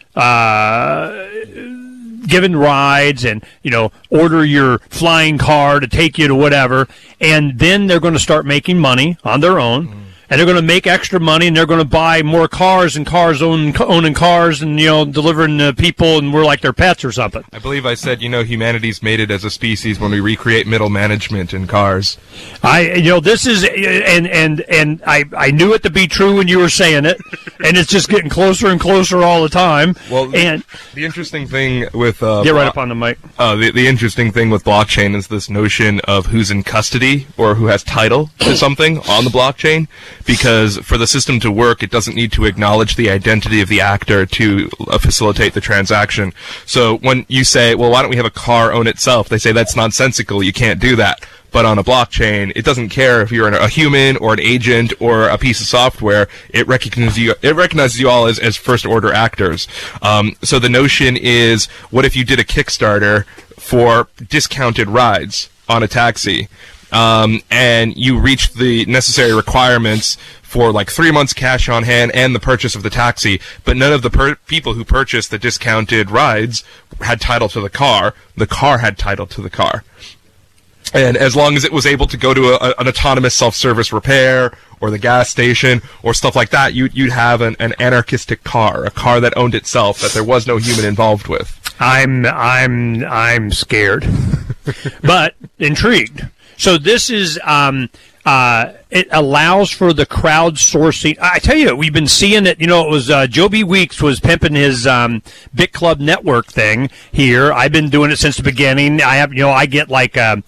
giving rides, and order your flying car to take you to whatever, and then they're going to start making money on their own. And they're going to make extra money, and they're going to buy more cars, and cars owning cars, and delivering to people, and we're like their pets or something. I believe I said, humanity's made it as a species when we recreate middle management in cars. This is, and I knew it to be true when you were saying it, and it's just getting closer and closer all the time. Well, the interesting thing with get right up on the mic. The interesting thing with blockchain is this notion of who's in custody or who has title to something on the blockchain. Because for the system to work, it doesn't need to acknowledge the identity of the actor to facilitate the transaction. So when you say, well, why don't we have a car own itself? They say that's nonsensical. You can't do that. But on a blockchain, it doesn't care if you're a human or an agent or a piece of software. It recognizes you all as first-order actors. So the notion is, what if you did a Kickstarter for discounted rides on a taxi? And you reached the necessary requirements for like 3 months cash on hand and the purchase of the taxi, but none of the people who purchased the discounted rides had title to the car. The car had title to the car. And as long as it was able to go to an autonomous self-service repair or the gas station or stuff like that, you'd have an anarchistic car, a car that owned itself, that there was no human involved with. I'm scared, but intrigued. So this is, it allows for the crowdsourcing. I tell you, we've been seeing it, it was, Joby Weeks was pimping his, Bit Club network thing here. I've been doing it since the beginning. I have, I get like, a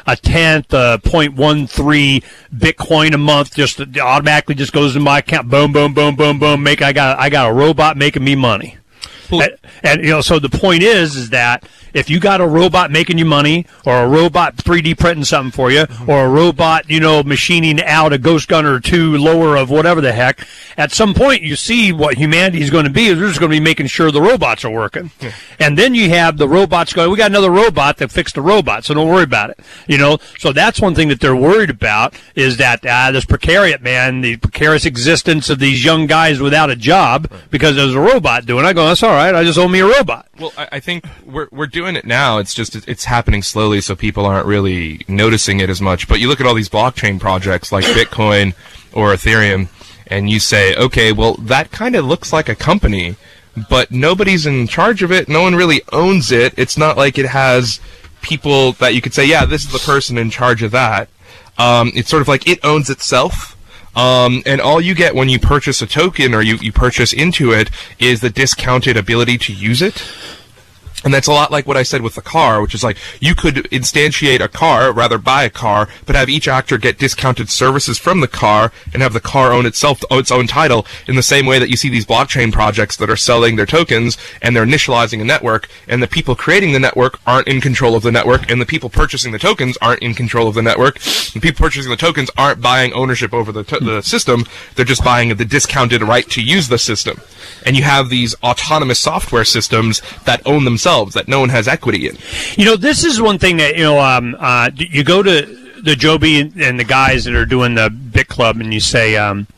0.13 Bitcoin a month, just automatically just goes in my account. Boom, boom, boom, boom, boom. I got a robot making me money. And so the point is that if you got a robot making you money, or a robot 3D printing something for you, or a robot, machining out a Ghost Gunner 2 lower of whatever the heck, at some point you see what humanity is going to be. They're just going to be making sure the robots are working. Yeah. And then you have the robots going, we got another robot that fixed the robot, so don't worry about it. So that's one thing that they're worried about, is that this precariat, man, the precarious existence of these young guys without a job because there's a robot doing it. I go, that's all right, I just owe me a robot. Well, I think we're doing it now. It's just it's happening slowly, so people aren't really noticing it as much. But you look at all these blockchain projects like Bitcoin or Ethereum, and you say, okay, well, that kind of looks like a company, but nobody's in charge of it. No one really owns it. It's not like it has people that you could say, yeah, this is the person in charge of that. It's sort of like it owns itself. And all you get when you purchase a token or you purchase into it is the discounted ability to use it. And that's a lot like what I said with the car, which is like you could instantiate a car, rather buy a car, but have each actor get discounted services from the car and have the car own its own title, in the same way that you see these blockchain projects that are selling their tokens and they're initializing a network, and the people creating the network aren't in control of the network, and the people purchasing the tokens aren't in control of the network. The people purchasing the tokens aren't buying ownership over the system, they're just buying the discounted right to use the system. And you have these autonomous software systems that own themselves, that no one has equity in. This is one thing that, you go to the Joby and the guys that are doing the Bit Club, and you say,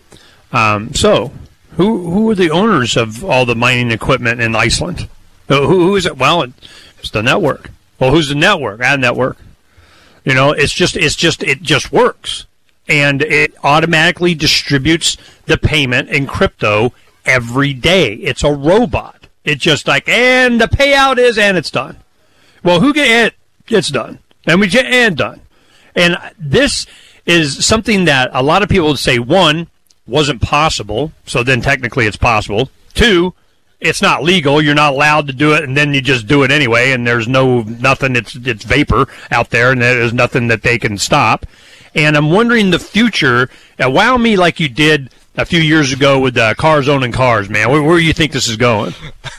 so, who are the owners of all the mining equipment in Iceland? Who is it? Well, it's the network. Well, who's the network? Network. It just works. And it automatically distributes the payment in crypto every day. It's a robot. It's just like, and the payout is, and it's done. Well, who get it? It's done. And we get and done. And this is something that a lot of people would say, one, wasn't possible, so then technically it's possible. Two, it's not legal. You're not allowed to do it, and then you just do it anyway, and there's nothing. It's vapor out there, and there's nothing that they can stop. And I'm wondering the future. Wow me like you did a few years ago with cars owning cars, man. Where do you think this is going?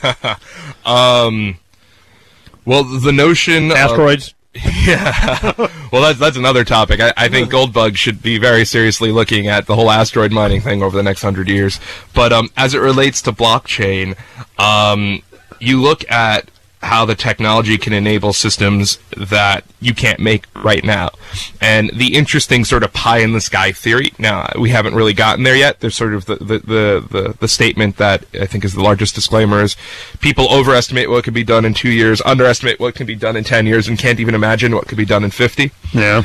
Well, the notion asteroids. Yeah. Well, that's another topic. I think Goldbug should be very seriously looking at the whole asteroid mining thing over the next 100 years. But as it relates to blockchain, you look at how the technology can enable systems that you can't make right now. And the interesting sort of pie in the sky theory, now we haven't really gotten there yet. There's sort of the statement that I think is the largest disclaimer is people overestimate what can be done in 2 years, underestimate what can be done in 10 years, and can't even imagine what could be done in 50. Yeah.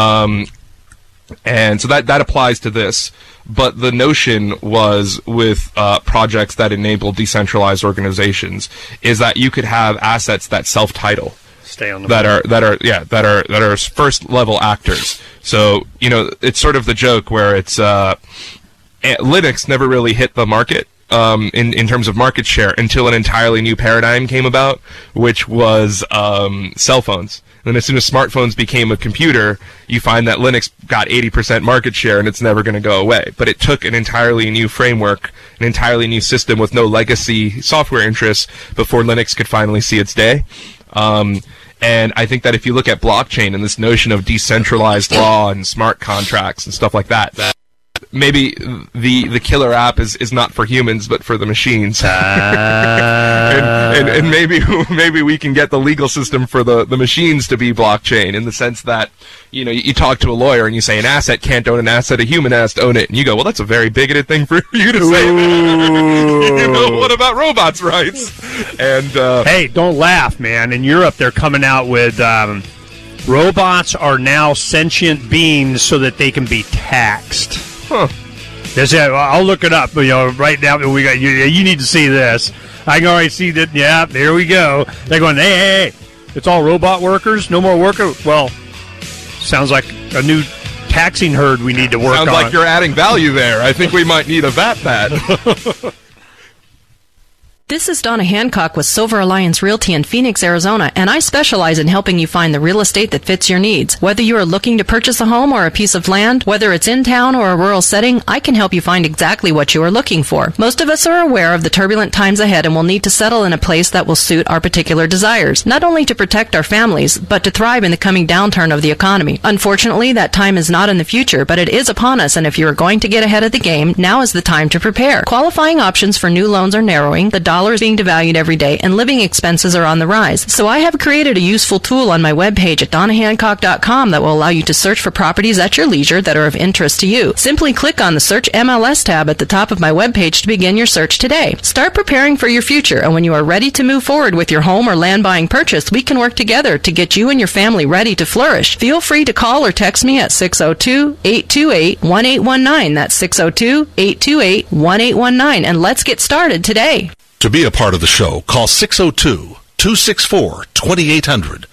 And so that applies to this. But the notion was with projects that enable decentralized organizations is that you could have assets that self-title, that are first level actors. So it's sort of the joke where it's Linux never really hit the market in terms of market share until an entirely new paradigm came about, which was cell phones. And then as soon as smartphones became a computer, you find that Linux got 80% market share, and it's never going to go away. But it took an entirely new framework, an entirely new system with no legacy software interests before Linux could finally see its day. And I think that if you look at blockchain and this notion of decentralized law and smart contracts and stuff like that maybe the killer app is not for humans but for the machines. and maybe we can get the legal system for the machines to be blockchain, in the sense that you talk to a lawyer and you say an asset can't own an asset, a human has to own it, and you go, well, that's a very bigoted thing for you to say. What about robots' rights? And hey, don't laugh, man. In Europe they're coming out with robots are now sentient beings so that they can be taxed. Huh. I'll look it up. Right now we got you need to see this. I can already see that. Yeah, there we go. They're going, hey, it's all robot workers, no more worker. Well, sounds like a new taxing herd we need to work on. Sounds like you're adding value there. I think we might need a VAT. This is Donna Hancock with Silver Alliance Realty in Phoenix, Arizona, and I specialize in helping you find the real estate that fits your needs. Whether you are looking to purchase a home or a piece of land, whether it's in town or a rural setting, I can help you find exactly what you are looking for. Most of us are aware of the turbulent times ahead and will need to settle in a place that will suit our particular desires, not only to protect our families, but to thrive in the coming downturn of the economy. Unfortunately, that time is not in the future, but it is upon us, and if you are going to get ahead of the game, now is the time to prepare. Qualifying options for new loans are narrowing, the dollar is being devalued every day, and living expenses are on the rise. So I have created a useful tool on my webpage at donnahancock.com that will allow you to search for properties at your leisure that are of interest to you. Simply click on the Search MLS tab at the top of my webpage to begin your search today. Start preparing for your future, and when you are ready to move forward with your home or land buying purchase, we can work together to get you and your family ready to flourish. Feel free to call or text me at 602-828-1819. That's 602-828-1819, and let's get started today. To be a part of the show, call 602-264-2800.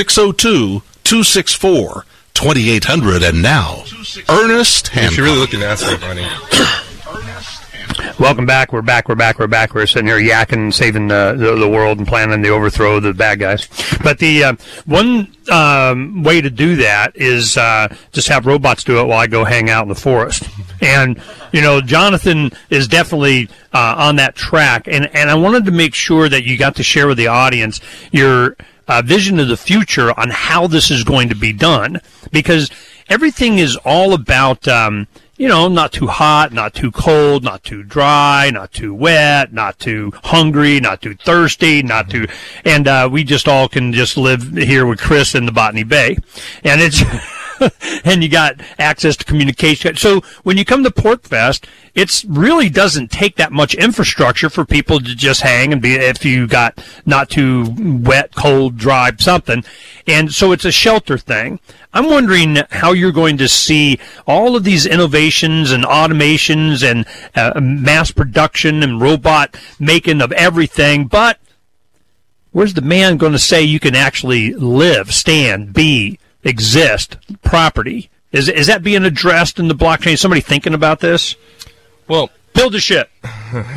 602-264-2800. And now, Ernest Hancock. You should really look at asteroid money. Welcome back. We're back. We're sitting here yakking, saving the world and planning the overthrow of the bad guys. But the one way to do that is just have robots do it while I go hang out in the forest. And, Jonathan is definitely on that track. And I wanted to make sure that you got to share with the audience your vision of the future on how this is going to be done. Because everything is all about... not too hot, not too cold, not too dry, not too wet, not too hungry, not too thirsty, and we just all can just live here with Chris in the Botany Bay. And it's, and you got access to communication. So when you come to PorcFest, it really doesn't take that much infrastructure for people to just hang and be, if you got not too wet, cold, dry, something. And so it's a shelter thing. I'm wondering how you're going to see all of these innovations and automations and mass production and robot making of everything, but where's the man going to say you can actually live, stand, be, exist, property? Is that being addressed in the blockchain? Is somebody thinking about this? Well, build a ship.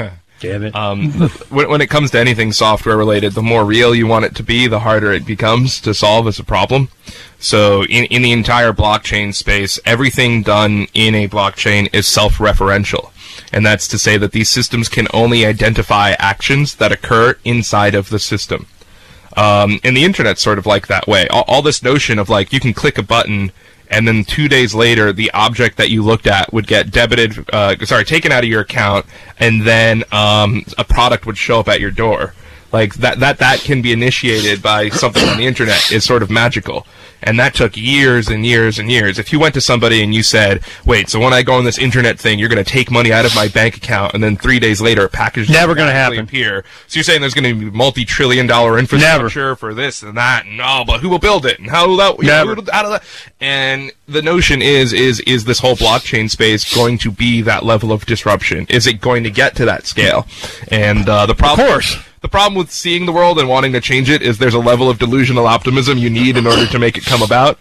Damn it. When it comes to anything software related, the more real you want it to be, the harder it becomes to solve as a problem. So in the entire blockchain space, everything done in a blockchain is self-referential. And that's to say that these systems can only identify actions that occur inside of the system. And the internet's sort of like that way. All this notion of like you can click a button and then 2 days later the object that you looked at would get taken out of your account, and then a product would show up at your door. Like that can be initiated by something on the internet is sort of magical. And that took years and years and years. If you went to somebody and you said, wait, so when I go on this internet thing, you're going to take money out of my bank account, and then 3 days later a package never going to happen. Appear. So you're saying there's going to be multi-trillion-dollar infrastructure for this and that, and but who will build it? And how will that, out of that? And the notion is this whole blockchain space going to be that level of disruption? Is it going to get to that scale? And the problem, of course. The problem with seeing the world and wanting to change it is there's a level of delusional optimism you need in order to make it come about.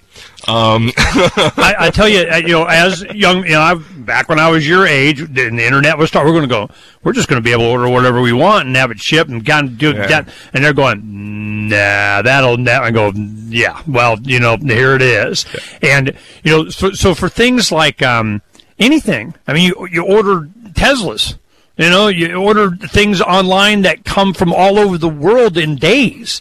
I tell you, as young, back when I was your age, and the internet was starting, we're just going to be able to order whatever we want and have it shipped and do that. And they're going, nah, that'll never. I go, yeah, well, here it is. Yeah. And, so for things like anything, I mean, you order Teslas. You order things online that come from all over the world in days.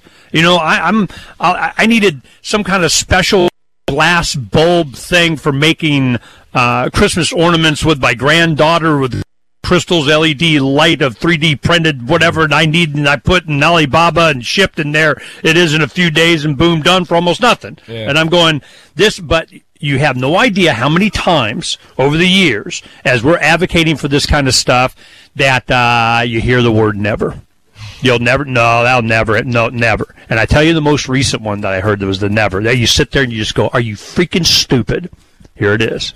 I needed some kind of special glass bulb thing for making Christmas ornaments with my granddaughter with crystals, LED light of 3D printed whatever, and I put in Alibaba and shipped, and there it is in a few days, and boom, done for almost nothing. Yeah. And I'm going, but you have no idea how many times over the years, as we're advocating for this kind of stuff, that you hear the word never. You'll never, no, that'll never, no, never. And I tell you the most recent one that I heard that was the never. That you sit there and you just go, are you freaking stupid? Here it is.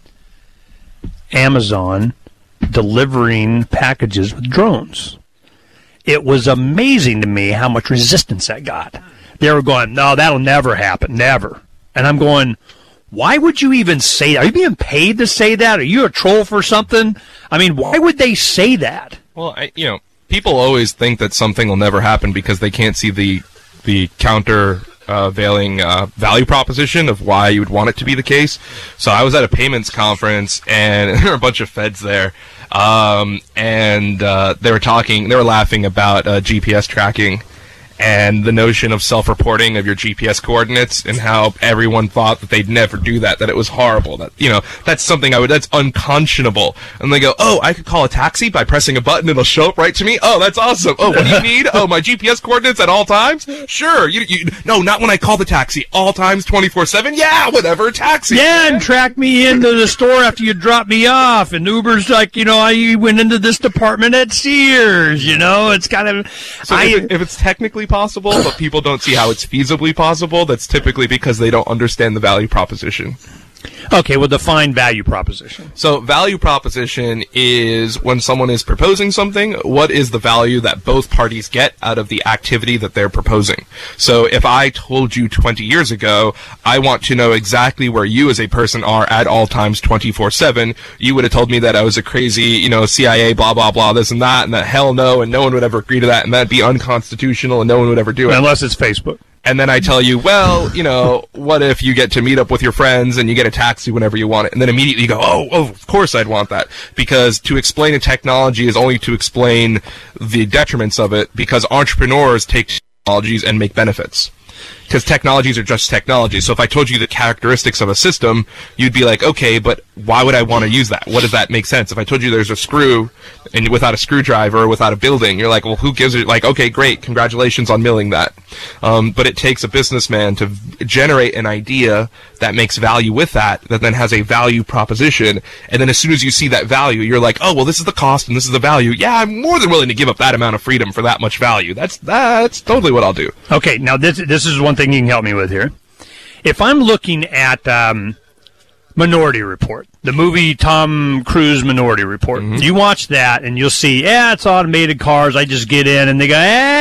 Amazon delivering packages with drones. It was amazing to me how much resistance that got. They were going, no, that'll never happen, never. And I'm going, why would you even say that? Are you being paid to say that? Are you a troll for something? I mean, why would they say that? Well, people always think that something will never happen because they can't see the countervailing value proposition of why you would want it to be the case. So I was at a payments conference, and there were a bunch of feds there, and they were laughing about GPS tracking and the notion of self-reporting of your GPS coordinates, and how everyone thought that they'd never do that it was horrible, that that's something that's unconscionable. And they go, oh, I could call a taxi by pressing a button, it'll show up right to me. Oh, that's awesome. Oh, what do you need? Oh, my GPS coordinates at all times? Sure. No, not when I call the taxi. All times, 24/7. Yeah, whatever, taxi. Yeah, and track me into the store after you drop me off. And Uber's like, I went into this department at Sears. It's kind of. So if it's technically possible, but people don't see how it's feasibly possible, that's typically because they don't understand the value proposition. Okay, well, define value proposition. So value proposition is when someone is proposing something, what is the value that both parties get out of the activity that they're proposing? So if I told you 20 years ago, I want to know exactly where you as a person are at all times 24/7, you would have told me that I was a crazy, CIA, blah, blah, blah, this and that hell no, and no one would ever agree to that, and that'd be unconstitutional, and no one would ever do it. Unless it's Facebook. And then I tell you, well, what if you get to meet up with your friends and you get a taxi whenever you want it? And then immediately you go, oh, of course I'd want that. Because to explain a technology is only to explain the detriments of it, because entrepreneurs take technologies and make benefits. Because technologies are just technology. So if I told you the characteristics of a system, you'd be like, okay, but why would I want to use that? What does that make sense? If I told you there's a screw, and without a screwdriver, without a building, you're like, well, who gives it? Like, okay, great, congratulations on milling that. But it takes a businessman to generate an idea that makes value with that then has a value proposition. And then as soon as you see that value, you're like, oh, well, this is the cost and this is the value. Yeah, I'm more than willing to give up that amount of freedom for that much value. That's totally what I'll do. Okay, now this is one thing you can help me with here. If I'm looking at Minority Report, the movie Tom Cruise Minority Report, you watch that and you'll see, it's automated cars. I just get in and they go,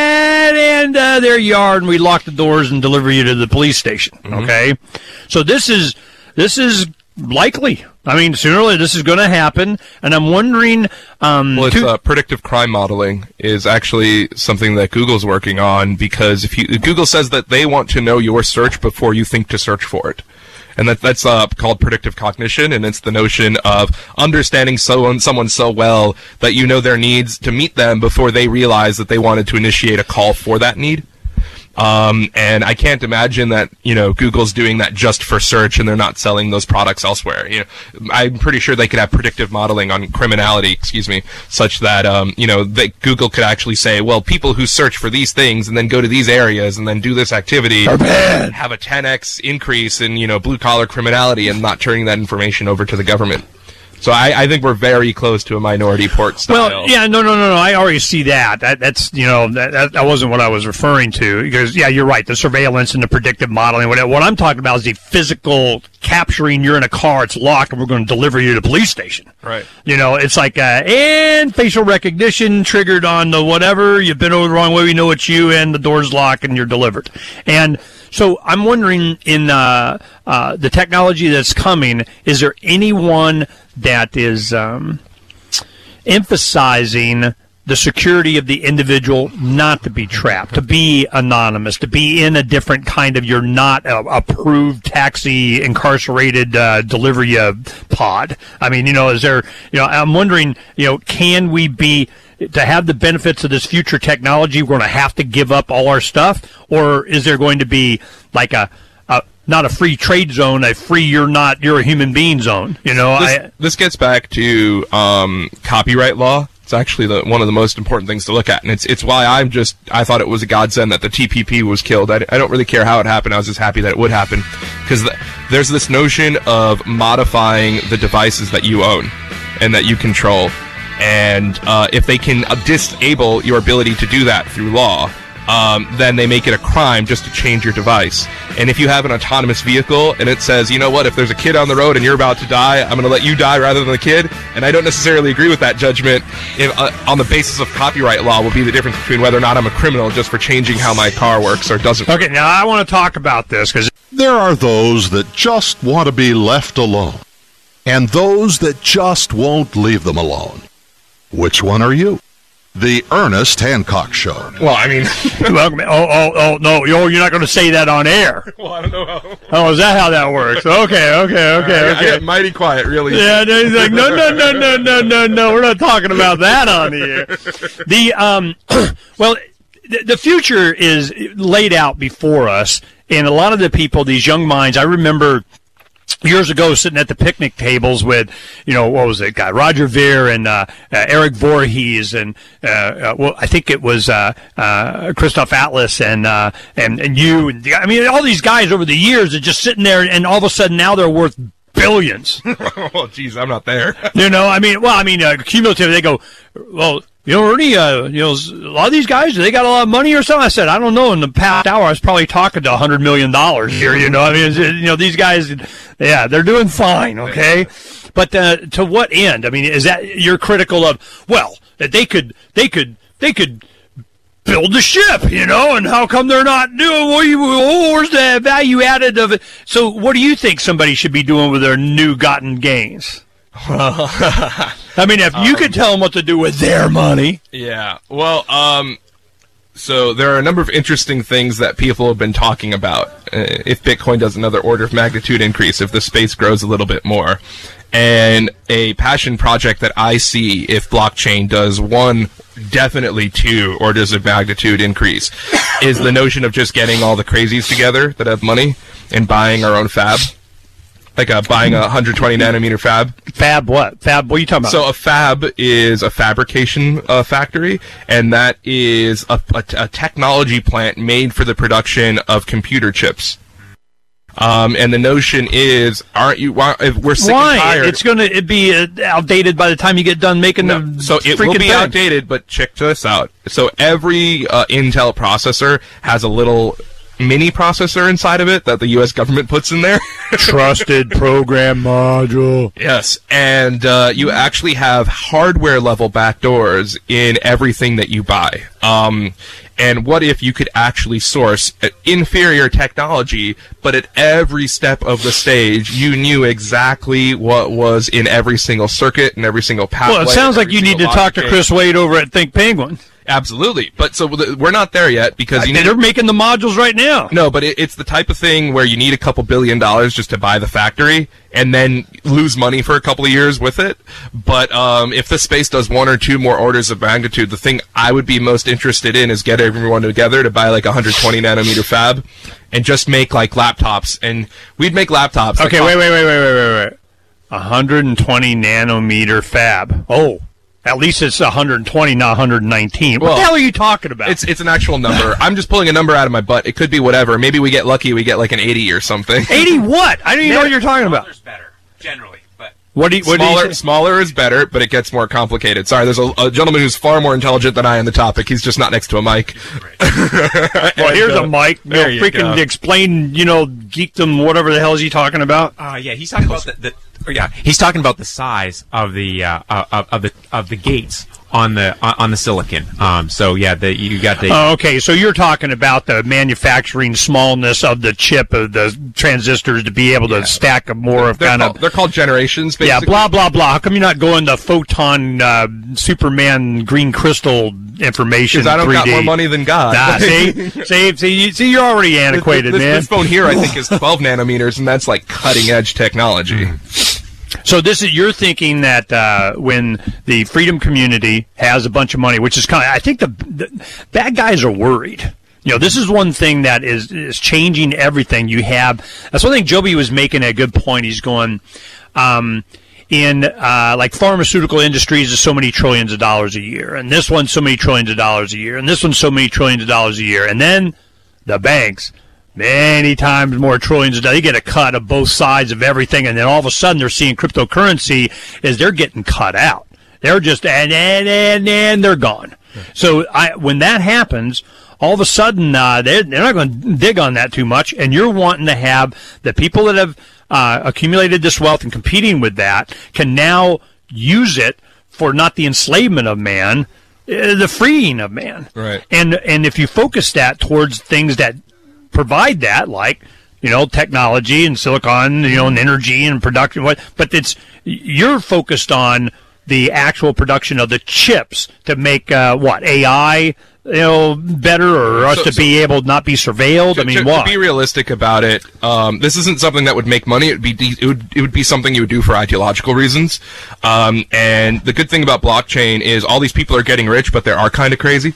and their yard, and we lock the doors and deliver you to the police station. Okay, so this is likely I mean, sooner or later this is going to happen, and I'm wondering. Well, it's predictive crime modeling is actually something that Google's working on, because Google says that they want to know your search before you think to search for it. And that's called predictive cognition, and it's the notion of understanding someone so well that you know their needs to meet them before they realize that they wanted to initiate a call for that need. And I can't imagine that, Google's doing that just for search and they're not selling those products elsewhere. I'm pretty sure they could have predictive modeling on criminality, such that, that Google could actually say, well, people who search for these things and then go to these areas and then do this activity have a 10x increase in, blue collar criminality, and not turning that information over to the government. So I think we're very close to a Minority Report style. Well, yeah, no. I already see that. That's that wasn't what I was referring to. Because you're right. The surveillance and the predictive modeling. What I'm talking about is the physical capturing. You're in a car, it's locked, and we're going to deliver you to the police station. Right. It's like and facial recognition triggered on the whatever. You've been over the wrong way. We know it's you, and the door's locked, and you're delivered. And so I'm wondering, in the technology that's coming, is there anyone that is emphasizing the security of the individual not to be trapped, to be anonymous, to be in a different kind of, you're not approved taxi incarcerated delivery pod? I mean, is there, I'm wondering, can we be, to have the benefits of this future technology, we're going to have to give up all our stuff? Or is there going to be like not a free trade zone, a free you're a human being zone? This gets back to copyright law. It's actually one of the most important things to look at, and it's why I thought it was a godsend that the TPP was killed. I don't really care how it happened. I was just happy that it would happen, because there's this notion of modifying the devices that you own and that you control, and if they can disable your ability to do that through law, then they make it a crime just to change your device. And if you have an autonomous vehicle and it says, you know what, if there's a kid on the road and you're about to die, I'm going to let you die rather than the kid, and I don't necessarily agree with that judgment, on the basis of copyright law, will be the difference between whether or not I'm a criminal just for changing how my car works or doesn't. Okay, now I want to talk about this, because there are those that just want to be left alone, and those that just won't leave them alone. Which one are you? The Ernest Hancock Show. Well, I mean... no, you're not going to say that on air. Well, I don't know how... Oh, is that how that works? Okay. I get mighty quiet, really. Yeah, no, he's like, no, we're not talking about that on the air. Well, the future is laid out before us, and a lot of the people, these young minds, I remember years ago sitting at the picnic tables with, what was it, Roger Ver and Eric Voorhees and I think it was Christoph Atlas and you, and I mean, all these guys over the years are just sitting there, and all of a sudden now they're worth billions. Well, geez, I'm not there. Cumulative, they go, well, Ernie, a lot of these guys, they got a lot of money or something? I said, I don't know. In the past hour, I was probably talking to $100 million here, these guys, yeah, they're doing fine, okay? But to what end? I mean, is that, you're critical of, well, that they could build the ship, and how come they're not doing, where's the value added of it? So what do you think somebody should be doing with their new-gotten gains? I mean, if you could tell them what to do with their money. Yeah. Well, so there are a number of interesting things that people have been talking about. If Bitcoin does another order of magnitude increase, if the space grows a little bit more. And a passion project that I see, if blockchain does one, definitely two orders of magnitude increase, is the notion of just getting all the crazies together that have money and buying our own fab. Like buying a 120 nanometer fab. Fab what? Fab, what are you talking about? So a fab is a fabrication factory, and that is a technology plant made for the production of computer chips. And the notion is, if we're sick and tired... It's going to be outdated by the time you get done making the So it will be outdated, but check this out. So every Intel processor has a little mini processor inside of it that the U.S. government puts in there. Trusted program module. Yes, and you actually have hardware-level backdoors in everything that you buy. And what if you could actually source inferior technology, but at every step of the stage, you knew exactly what was in every single circuit and every single pathway? Well, it sounds like you need to talk to Chris Wade over at Think Penguin. Absolutely, but so we're not there yet because they're making the modules right now. No, but it's the type of thing where you need a couple $2 billion just to buy the factory and then lose money for a couple of years with it. But if the space does 1 or 2 more orders of magnitude, the thing I would be most interested in is get everyone together to buy like a 120 nanometer fab and just make like laptops, and we'd make laptops. Okay, wait. 120 nanometer fab. Oh. At least it's 120, not 119. What the hell are you talking about? It's an actual number. I'm just pulling a number out of my butt. It could be whatever. Maybe we get lucky. We get like an 80 or something. 80 what? I don't even know what you're talking about. Smaller is better, generally. But Smaller is better, but it gets more complicated. Sorry, there's a gentleman who's far more intelligent than I on the topic. He's just not next to a mic. Well, here's a mic. There you freaking go. explain, geekdom, whatever the hell is he talking about? Yeah, he's talking about he's talking about the size of the gates on the silicon. So yeah, you got the. Oh, okay, so you're talking about the manufacturing smallness of the chip of the transistors to be able to stack more of They're called generations. Basically. Yeah, blah blah blah. How come you're not going the photon Superman green crystal information? Because I don't 3D? got more money than God. Nah, see, you're already antiquated, man. This phone here, I think, is 12 nanometers, and that's like cutting edge technology. So you're thinking that when the freedom community has a bunch of money, which is I think the bad guys are worried. This is one thing that is changing everything. That's one thing Joby was making a good point. He's going, in like pharmaceutical industries is so many trillions of dollars a year, and this one's so many trillions of dollars a year, and this one's so many trillions of dollars a year, and then the banks. Many times more trillions of dollars. They get a cut of both sides of everything, and then all of a sudden they're seeing cryptocurrency as they're getting cut out. They're just and they're gone. So when that happens, all of a sudden they're not going to dig on that too much, and you're wanting to have the people that have accumulated this wealth and competing with that can now use it for not the enslavement of man, the freeing of man. Right. And if you focus that towards things that provide that, like technology and silicon, and energy and production. But you're focused on the actual production of the chips to make AI, better, or us to be able to not be surveilled. To be realistic about it, this isn't something that would make money. It would be something you would do for ideological reasons. And the good thing about blockchain is all these people are getting rich, but they are kind of crazy.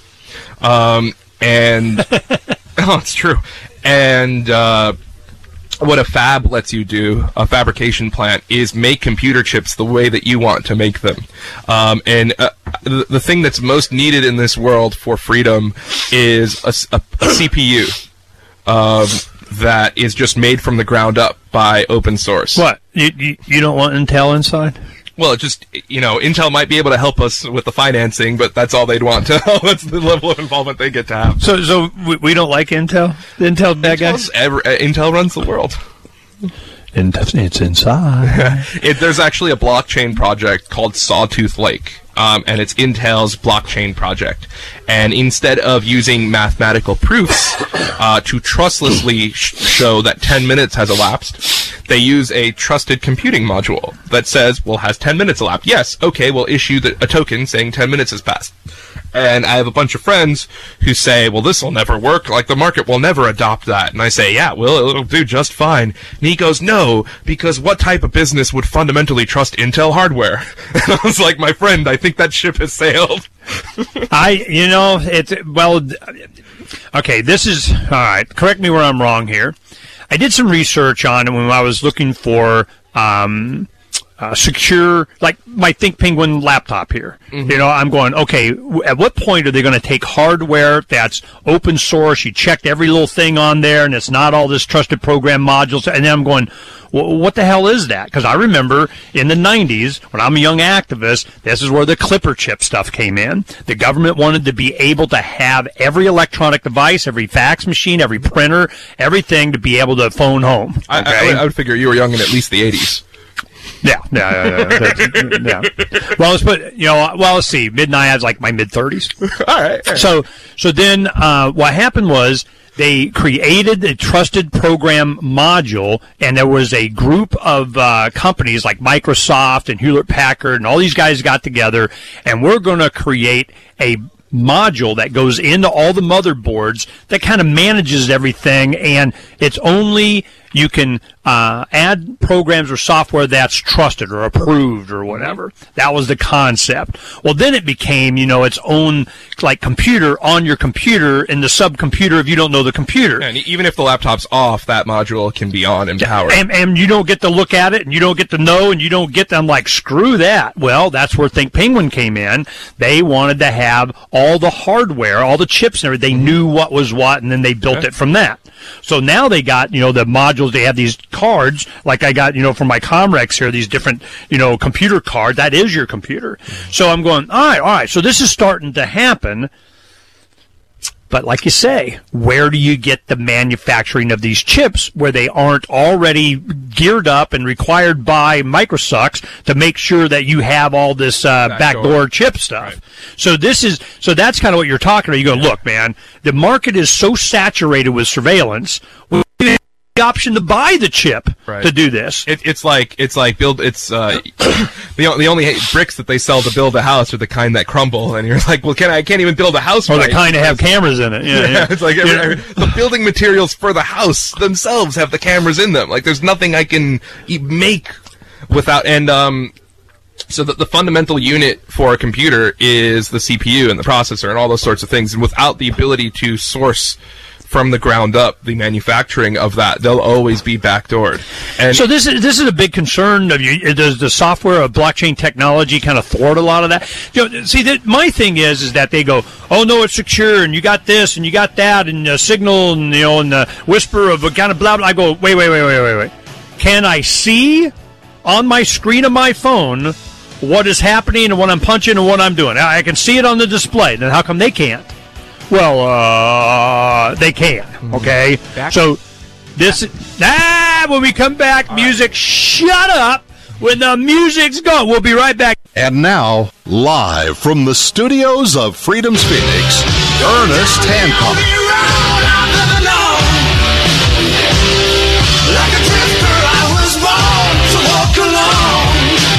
Oh, it's true. And what a fab lets you do, a fabrication plant, is make computer chips the way that you want to make them. And the thing that's most needed in this world for freedom is a CPU that is just made from the ground up by open source. What? You don't want Intel inside? Well, Intel might be able to help us with the financing, but that's all they'd want to. That's the level of involvement they get to have. So we don't like Intel? The Intel bad guys? Intel runs the world. It's inside. There's actually a blockchain project called Sawtooth Lake, and it's Intel's blockchain project. And instead of using mathematical proofs to trustlessly show that 10 minutes has elapsed, they use a trusted computing module that says, well, has 10 minutes elapsed? Yes. Okay, we'll issue a token saying 10 minutes has passed. And I have a bunch of friends who say, well, this will never work. Like, the market will never adopt that. And I say, yeah, well, it'll do just fine. And he goes, no, because what type of business would fundamentally trust Intel hardware? And I was like, my friend, I think that ship has sailed. Okay, this is, all right, correct me where I'm wrong here. I did some research on it when I was looking for secure, like my Think Penguin laptop here. Mm-hmm. You know, I'm going, okay, at what point are they going to take hardware that's open source? You checked every little thing on there, and it's not all this trusted program modules. And then I'm going, what the hell is that? Because I remember in the 90s, when I'm a young activist, this is where the Clipper chip stuff came in. The government wanted to be able to have every electronic device, every fax machine, every printer, everything to be able to phone home. Okay? I would figure you were young in at least the 80s. Yeah. Well, let's see. I was like my mid-30s. All right. So then what happened was they created a trusted program module, and there was a group of companies like Microsoft and Hewlett-Packard, and all these guys got together, and we're going to create a module that goes into all the motherboards that kind of manages everything, and it's only you can add programs or software that's trusted or approved or whatever. That was the concept. Well, then it became, its own like computer on your computer in the subcomputer if you don't know the computer. And even if the laptop's off, that module can be on and powered. And you don't get to look at it, and you don't get to know, and you don't get to, I'm like, screw that. Well, that's where Think Penguin came in. They wanted to have all the hardware, all the chips and everything. They knew what was what, and then they built it from that. So now they got, the modules, they have these cards, like I got, from my Comrex here, these different, computer cards. That is your computer. So I'm going, all right, so this is starting to happen. But like you say, where do you get the manufacturing of these chips where they aren't already geared up and required by Microsoft to make sure that you have all this backdoor chip stuff? Right. So that's kind of what you're talking about. You go, look, man, the market is so saturated with surveillance. We have the option to buy the chip to do this. It's like the only bricks that they sell to build a house are the kind that crumble, and you're like, well, I can't even build a house. Or the kind that have cameras in it. Yeah. It's like the building materials for the house themselves have the cameras in them. Like there's nothing I can make without. And so the fundamental unit for a computer is the CPU and the processor and all those sorts of things. And without the ability to source from the ground up the manufacturing of that, they'll always be backdoored. And so this is a big concern of you. Does the software of blockchain technology kind of thwart a lot of that? See, my thing is that they go, oh no, it's secure, and you got this, and you got that, and Signal, and and the whisper of a kind of blah blah. I go, wait. Can I see on my screen of my phone what is happening and what I'm punching and what I'm doing? I can see it on the display. Then how come they can't? Well, they can, okay? So, when we come back, music, shut up when the music's gone. We'll be right back. And now, live from the studios of Freedom's Phoenix, Ernest Hancock. Like a drifter, I was born to walk alone.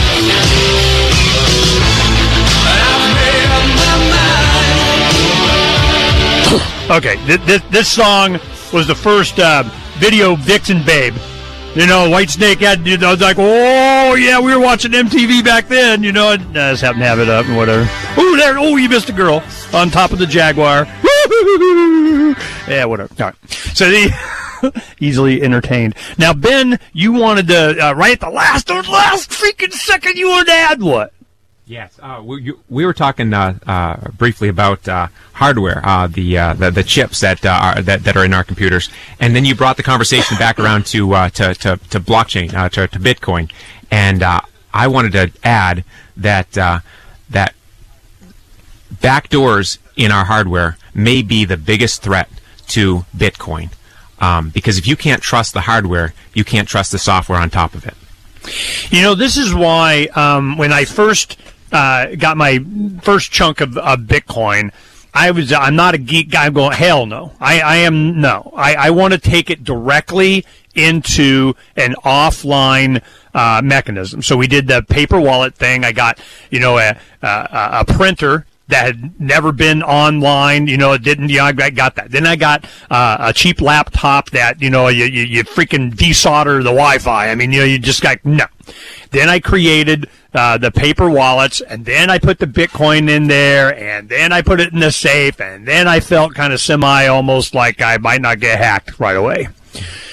Okay, this song was the first video Vixen Babe. Whitesnake had, I was like, oh, yeah, we were watching MTV back then, I just happened to have it up and whatever. You missed a girl on top of the Jaguar. Yeah, whatever. All right. So easily entertained. Now, Ben, you wanted to, right at the last freaking second, you wanted to add what? Yes, we were talking briefly about hardware, the chips that are in our computers, and then you brought the conversation back around to blockchain, to Bitcoin, and I wanted to add that that backdoors in our hardware may be the biggest threat to Bitcoin, because if you can't trust the hardware, you can't trust the software on top of it. This is why when I first got my first chunk of Bitcoin, I'm not a geek guy. I'm going, hell no. I want to take it directly into an offline mechanism. So we did the paper wallet thing. I got, a printer that had never been online, it didn't, I got that. Then I got a cheap laptop that, you freaking desolder the Wi-Fi. I mean, you just got, no. Then I created the paper wallets, and then I put the Bitcoin in there, and then I put it in the safe, and then I felt kind of almost like I might not get hacked right away.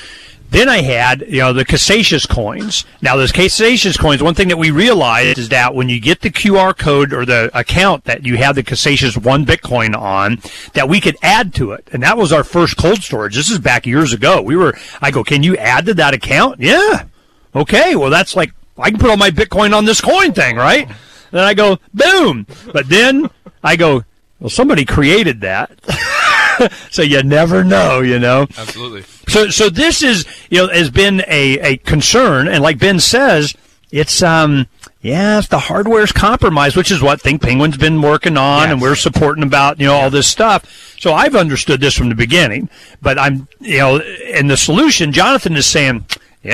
Then I had, the Casacious coins. Now, those Casacious coins, one thing that we realized is that when you get the QR code or the account that you have the Casacious 1 Bitcoin on, that we could add to it. And that was our first cold storage. This is back years ago. I go, can you add to that account? Yeah. Okay, well, that's like, I can put all my Bitcoin on this coin thing, right? Then I go, boom. But then I go, well, somebody created that. So you never know, Absolutely. So this is, has been a concern, and like Ben says, it's if the hardware's compromised, which is what Think Penguin's been working on, and we're supporting about, all this stuff. So I've understood this from the beginning, but I'm, and the solution, Jonathan is saying,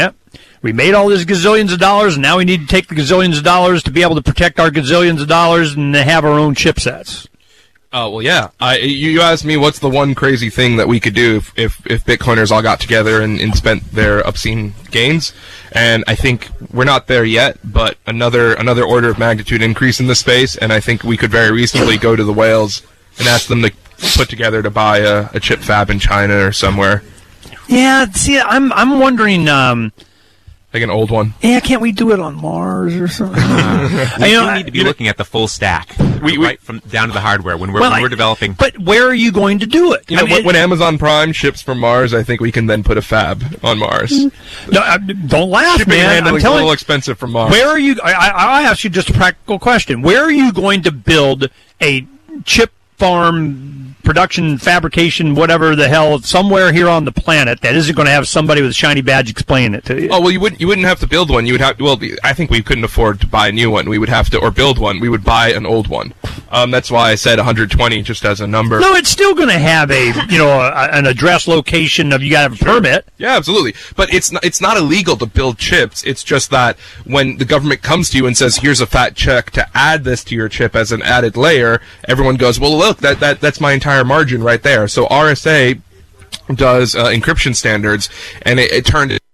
we made all these gazillions of dollars, and now we need to take the gazillions of dollars to be able to protect our gazillions of dollars and have our own chipsets. Oh, well, yeah. You asked me what's the one crazy thing that we could do if Bitcoiners all got together and spent their obscene gains. And I think we're not there yet, but another order of magnitude increase in the space, and I think we could very reasonably go to the whales and ask them to put together to buy a chip fab in China or somewhere. Yeah, see, I'm wondering... like an old one. Yeah, can't we do it on Mars or something? We need to be looking at the full stack, right from down to the hardware when we're developing. But where are you going to do it? When Amazon Prime ships from Mars, I think we can then put a fab on Mars. No, don't laugh, Shipping man. I'm telling a little expensive from Mars. Where are you? I'll ask you just a practical question. Where are you going to build a chip farm? Production, fabrication, whatever the hell, somewhere here on the planet that isn't going to have somebody with a shiny badge explaining it to you. Oh, well, you wouldn't have to build one. You would have. Well, I think we couldn't afford to buy a new one. We would have to, or build one. We would buy an old one. That's why I said 120 just as a number. No, it's still going to have an address location of you got to have a permit. Yeah, absolutely. But it's not illegal to build chips. It's just that when the government comes to you and says, "Here's a fat check to add this to your chip as an added layer," everyone goes, "Well, look, that's my entire margin right there." So RSA does encryption standards, and it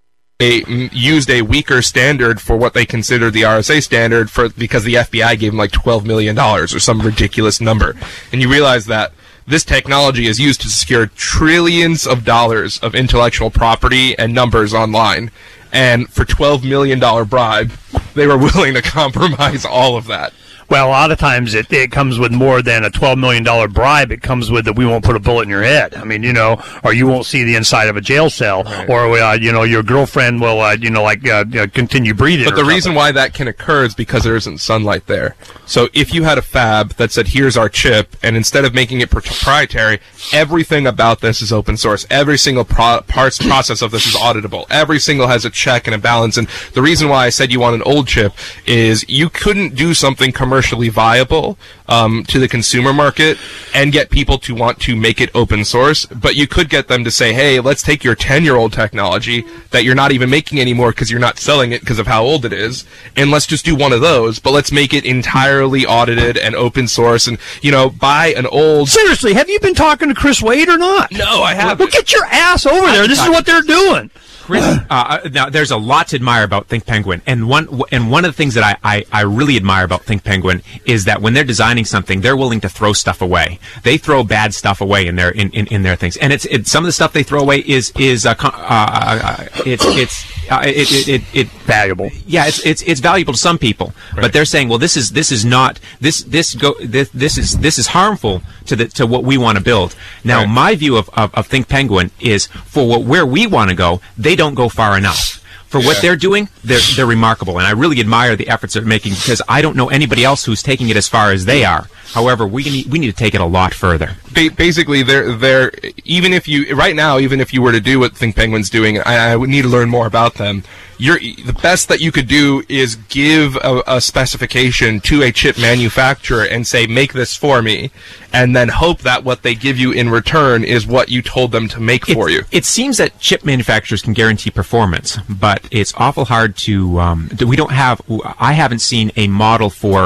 used a weaker standard for what they considered the RSA standard because the FBI gave them like $12 million or some ridiculous number. And you realize that this technology is used to secure trillions of dollars of intellectual property and numbers online. And for $12 million bribe, they were willing to compromise all of that. Well, a lot of times it comes with more than a $12 million bribe. It comes with that we won't put a bullet in your head. I mean, or you won't see the inside of a jail cell, right. Or your girlfriend will, continue breathing. But the reason why that can occur is because there isn't sunlight there. So if you had a fab that said, "Here's our chip," and instead of making it proprietary, everything about this is open source. Every single process of this is auditable. Every single has a check and a balance. And the reason why I said you want an old chip is you couldn't do something commercially viable to the consumer market and get people to want to make it open source, but you could get them to say, "Hey, let's take your 10-year-old technology that you're not even making anymore because you're not selling it because of how old it is, and let's just do one of those, but let's make it entirely audited and open source, and buy an old..." Seriously, have you been talking to Chris Wade or not? No, I haven't. Well, get your ass over there. This is what they're doing. Chris, now there's a lot to admire about Think Penguin, and one of the things that I really admire about Think Penguin is that when they're designing something, they're willing to throw stuff away. They throw bad stuff away in their things, and it's some of the stuff they throw away is valuable. Yeah, it's valuable to some people, right. But they're saying, well, this is harmful to what we want to build. Now, right. My view of Think Penguin is for where we want to go, they don't go far enough. For what they're doing, they're remarkable, and I really admire the efforts they're making because I don't know anybody else who's taking it as far as they are. However, we need to take it a lot further. Basically, they're even if you were to do what Think Penguin's doing, I would need to learn more about them. The best that you could do is give a specification to a chip manufacturer and say, "Make this for me," and then hope that what they give you in return is what you told them to make for you. It seems that chip manufacturers can guarantee performance, but it's awful hard to. I haven't seen a model for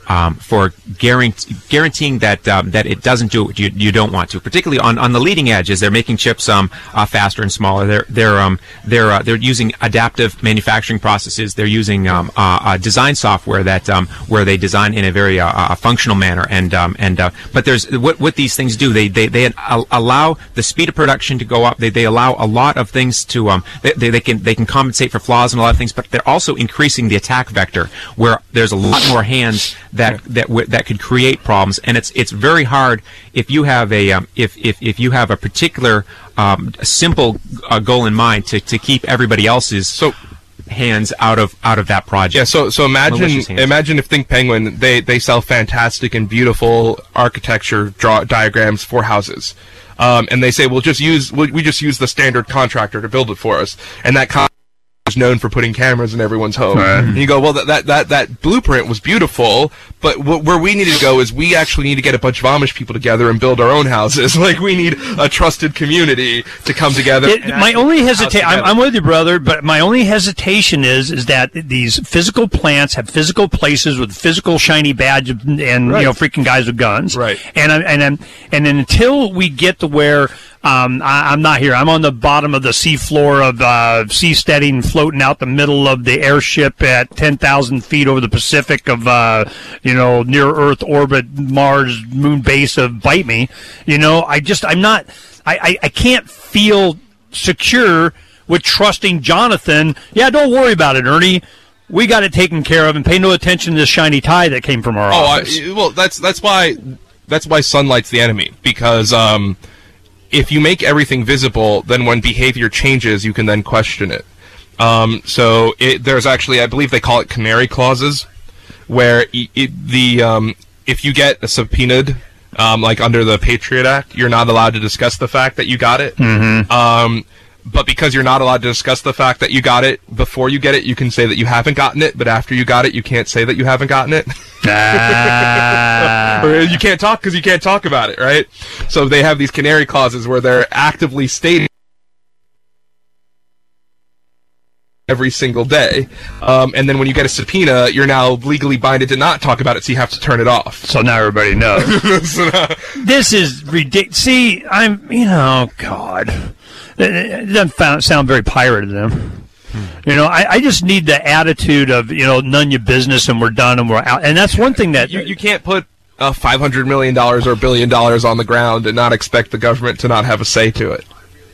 guaranteeing that that it doesn't do what you don't want to. Particularly on the leading edge, as they're making chips faster and smaller. They're using adaptive manufacturing processes. They're using design software that where they design in a very functional manner. But there's what these things do. They allow the speed of production to go up. They allow a lot of things to they can compensate for flaws and a lot of things. But they're also increasing the attack vector, where there's a lot more hands that could create problems. And it's very hard if you have a if you have a particular simple goal in mind to keep everybody else's hands out of that project. Yeah, so imagine if Think Penguin they sell fantastic and beautiful architecture diagrams for houses. And they say we just use the standard contractor to build it for us. And that is known for putting cameras in everyone's home. Right. And you go, well, that blueprint was beautiful, but where we need to go is we actually need to get a bunch of Amish people together and build our own houses. Like, we need a trusted community to come together. My only hesitation, I'm with you, brother, but my only hesitation is that these physical plants have physical places with physical shiny badges and freaking guys with guns. Right. And until we get to where I'm not here. I'm on the bottom of the seafloor of Seasteading, floating out the middle of the airship at 10,000 feet over the Pacific of, near Earth orbit, Mars moon base of Bite Me. I can't feel secure with trusting Jonathan. Yeah, don't worry about it, Ernie. We got it taken care of, and pay no attention to this shiny tie that came from our office. Well, that's why sunlight's the enemy, because if you make everything visible, then when behavior changes, you can then question it. So there's actually, I believe they call it canary clauses, where if you get subpoenaed, like under the Patriot Act, you're not allowed to discuss the fact that you got it. Mm-hmm. But because you're not allowed to discuss the fact that you got it before you get it, you can say that you haven't gotten it, but after you got it, you can't say that you haven't gotten it. Or you can't talk because you can't talk about it, right? So they have these canary clauses where they're actively stating every single day. And then when you get a subpoena, you're now legally binded to not talk about it, so you have to turn it off. So now everybody knows. This is ridiculous. See, God. It doesn't sound very pirate to them. I just need the attitude of, none your business and we're done and we're out. And that's one thing that... You can't put $500 million or $1 billion on the ground and not expect the government to not have a say to it.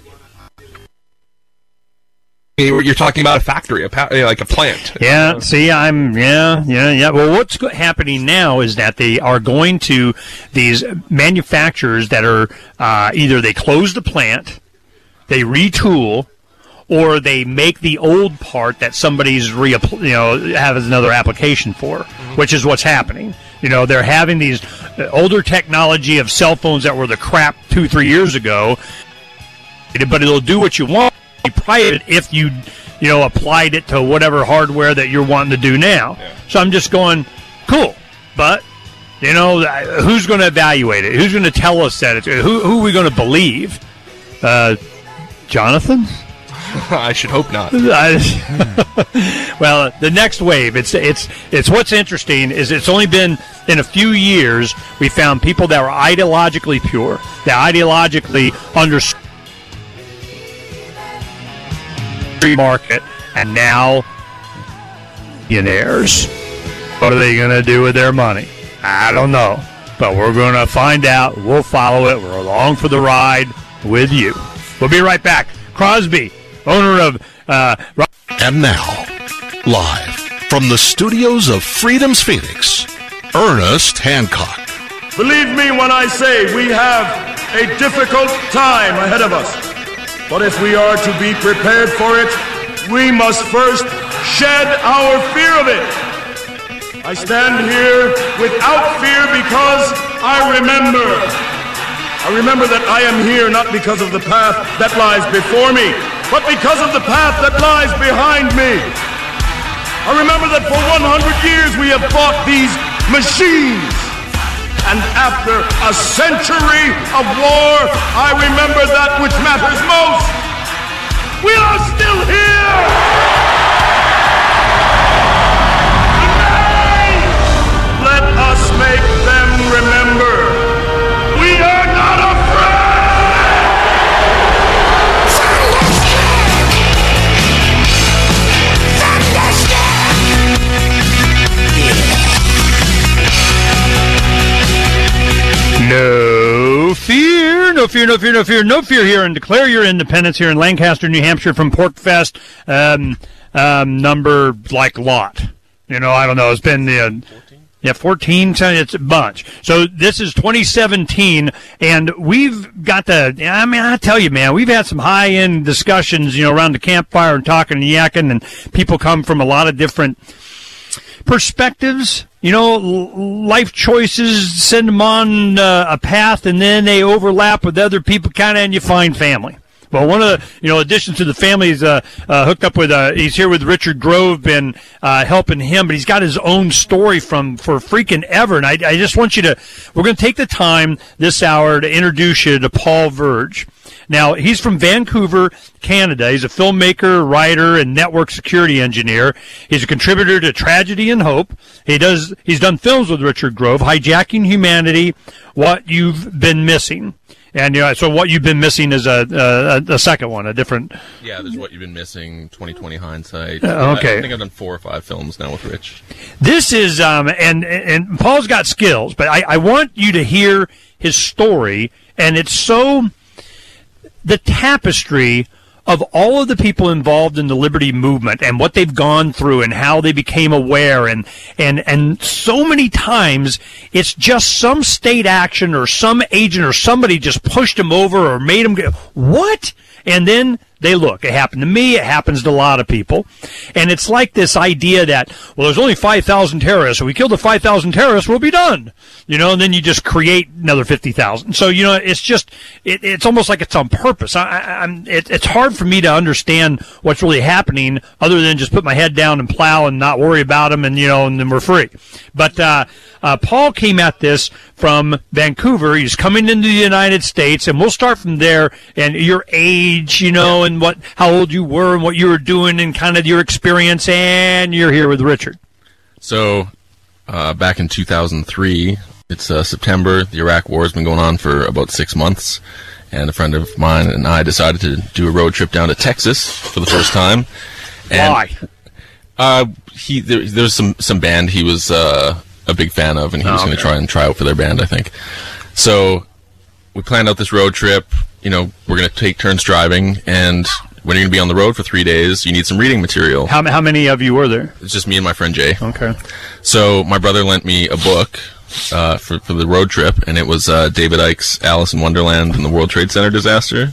You're talking about a factory, like a plant. Yeah, see, Well, what's happening now is that they are going to these manufacturers that are either they close the plant, they retool, or they make the old part that somebody's has another application for, which is what's happening. They're having these older technology of cell phones that were the crap 2-3 years ago, but it'll do what you want. Private if you applied it to whatever hardware that you're wanting to do now. Yeah. So I'm just going, cool, but who's going to evaluate it? Who's going to tell us that it's who are we going to believe? Jonathan? I should hope not. Well, the next wave. It's what's interesting is it's only been in a few years we found people that were ideologically pure, that ideologically understood market, and now millionaires. What are they going to do with their money? I don't know, but we're going to find out. We'll follow it. We're along for the ride with you. We'll be right back. Crosby, owner of and now, live from the studios of Freedom's Phoenix, Ernest Hancock. Believe me when I say we have a difficult time ahead of us. But if we are to be prepared for it, we must first shed our fear of it. I stand here without fear because I remember that I am here not because of the path that lies before me, but because of the path that lies behind me. I remember that for 100 years we have fought these machines. And after a century of war, I remember that which matters most. We are still here! Today, let us no fear, no fear, no fear, no fear here, and declare your independence here in Lancaster, New Hampshire from Pork Fest number like lot. You know, I don't know. It's been 14. It's a bunch. So this is 2017, and we've got I tell you, man, we've had some high-end discussions, around the campfire and talking and yakking, and people come from a lot of different perspectives, life choices, send them on a path, and then they overlap with other people kind of, and you find family. Well, one of the, additions to the family is hooked up with, he's here with Richard Grove, been helping him, but he's got his own story for freaking ever. And I just want we're going to take the time this hour to introduce you to Paul Verge. Now, he's from Vancouver, Canada. He's a filmmaker, writer, and network security engineer. He's a contributor to Tragedy and Hope. He's done films with Richard Grove, Hijacking Humanity, What You've Been Missing. And so What You've Been Missing is a second one, a different. Yeah, there's What You've Been Missing, 2020 Hindsight. Okay. I think I've done 4 or 5 films now with Rich. This is and Paul's got skills, but I want you to hear his story, and it's so the tapestry of all of the people involved in the liberty movement and what they've gone through and how they became aware, and so many times it's just some state action or some agent or somebody just pushed them over or made them go, what? And then they look. It happened to me. It happens to a lot of people. And it's like this idea that, well, there's only 5,000 terrorists. So we kill the 5,000 terrorists, we'll be done. And then you just create another 50,000. So, it's just, it's almost like it's on purpose. It's hard for me to understand what's really happening other than just put my head down and plow and not worry about them and, and then we're free. But Paul came at this from Vancouver. He's coming into the United States, and we'll start from there and your age, and how old you were and what you were doing and kind of your experience, and you're here with Richard. So, back in 2003, it's September. The Iraq War has been going on for about 6 months, and a friend of mine and I decided to do a road trip down to Texas for the first time. And, why? There's some band he was a big fan of, and he was going to try out for their band, I think. So we planned out this road trip. We're going to take turns driving, and when you're going to be on the road for 3 days, you need some reading material. How many of you were there? It's just me and my friend Jay. Okay. So my brother lent me a book for the road trip, and it was David Icke's Alice in Wonderland and the World Trade Center disaster.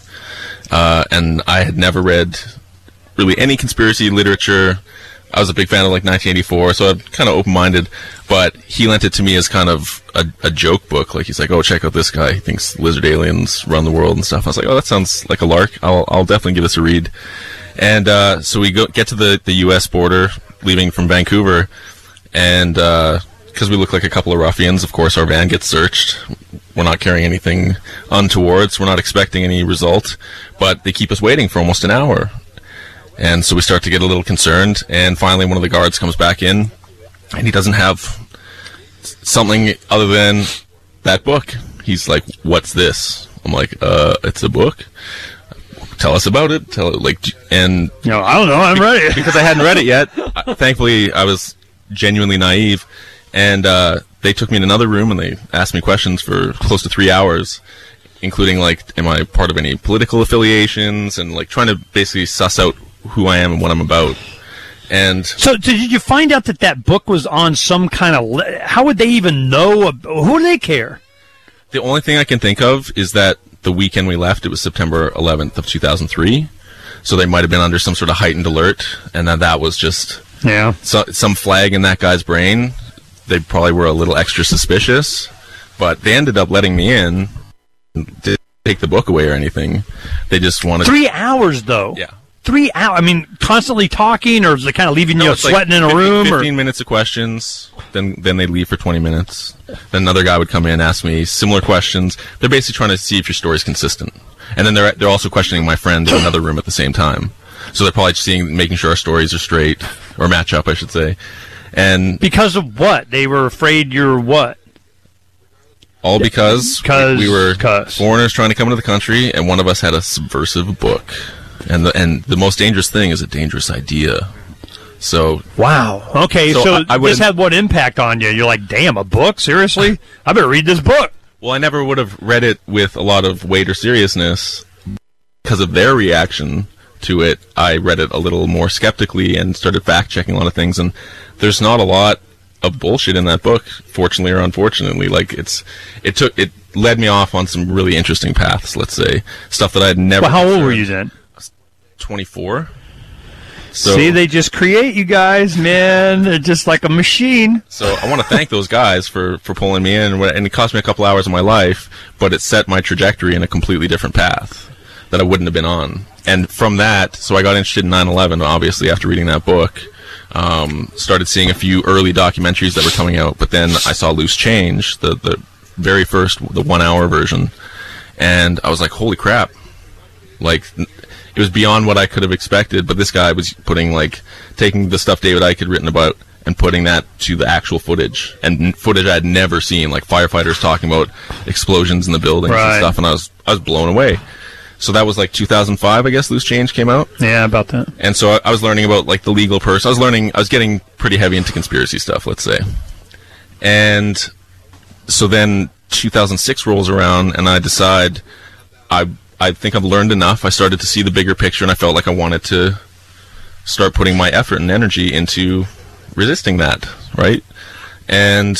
And I had never read really any conspiracy literature. I was a big fan of 1984, so I'm kind of open-minded, but he lent it to me as kind of a joke book. He's like, oh, check out this guy. He thinks lizard aliens run the world and stuff. I was like, oh, that sounds like a lark. I'll definitely give this a read. And so we get to the U.S. border, leaving from Vancouver, and because we look like a couple of ruffians, of course, our van gets searched. We're not carrying anything untoward, so we're not expecting any result, but they keep us waiting for almost an hour. And so we start to get a little concerned, and finally one of the guards comes back in, and he doesn't have something other than that book. He's like, what's this? I'm like, it's a book. Tell us about it. And I don't know. I'm ready. Because I hadn't read it yet. Thankfully, I was genuinely naive, and they took me in another room, and they asked me questions for close to 3 hours, including, am I part of any political affiliations, and, trying to basically suss out who I am and what I'm about. And so did you find out that book was on some kind of how would they even know? Who do they care? The only thing I can think of is that the weekend we left, it was September 11th of 2003, so they might have been under some sort of heightened alert, and that was just some flag in that guy's brain. They probably were a little extra suspicious, but they ended up letting me in. Didn't take the book away or anything. They just wanted 3 hours though. Yeah. 3 hours. I mean, constantly talking, or is it kind of leaving you sweating in a room? 15 minutes of questions. Then they'd leave for 20 minutes. Then another guy would come in, ask me similar questions. They're basically trying to see if your story's consistent. And then they're also questioning my friend in another room at the same time. So they're probably making sure our stories are straight, or match up, I should say. And because of what? They were afraid you're what? All because we were foreigners trying to come into the country, and one of us had a subversive book. And the most dangerous thing is a dangerous idea. So wow. Okay, so this had what impact on you? You're like, damn, a book? Seriously? I better read this book. Well, I never would have read it with a lot of weight or seriousness because of their reaction to it. I read it a little more skeptically and started fact-checking a lot of things, and there's not a lot of bullshit in that book, fortunately or unfortunately. Like, it led me off on some really interesting paths, let's say. Stuff that I'd never... Well, how old were you then? 24. So, see, they just create you guys, man. They're just like a machine. So I want to thank those guys for pulling me in, and it cost me a couple hours of my life, but it set my trajectory in a completely different path that I wouldn't have been on. And from that, so I got interested in 9/11, obviously, after reading that book. Started seeing a few early documentaries that were coming out, but then I saw Loose Change, the very first, the 1 hour version, and I was like, holy crap. Like, it was beyond what I could have expected, but this guy was taking the stuff David Icke had written about and putting that to the actual footage, and footage I had never seen, like firefighters talking about explosions in the buildings and stuff, and I was blown away. So that was like 2005, I guess, Loose Change came out. Yeah, about that. And so I was learning about like the legal person. I was getting pretty heavy into conspiracy stuff, let's say. And so then 2006 rolls around, and I decide I think I've learned enough. I started to see the bigger picture, and I felt like I wanted to start putting my effort and energy into resisting that, right? And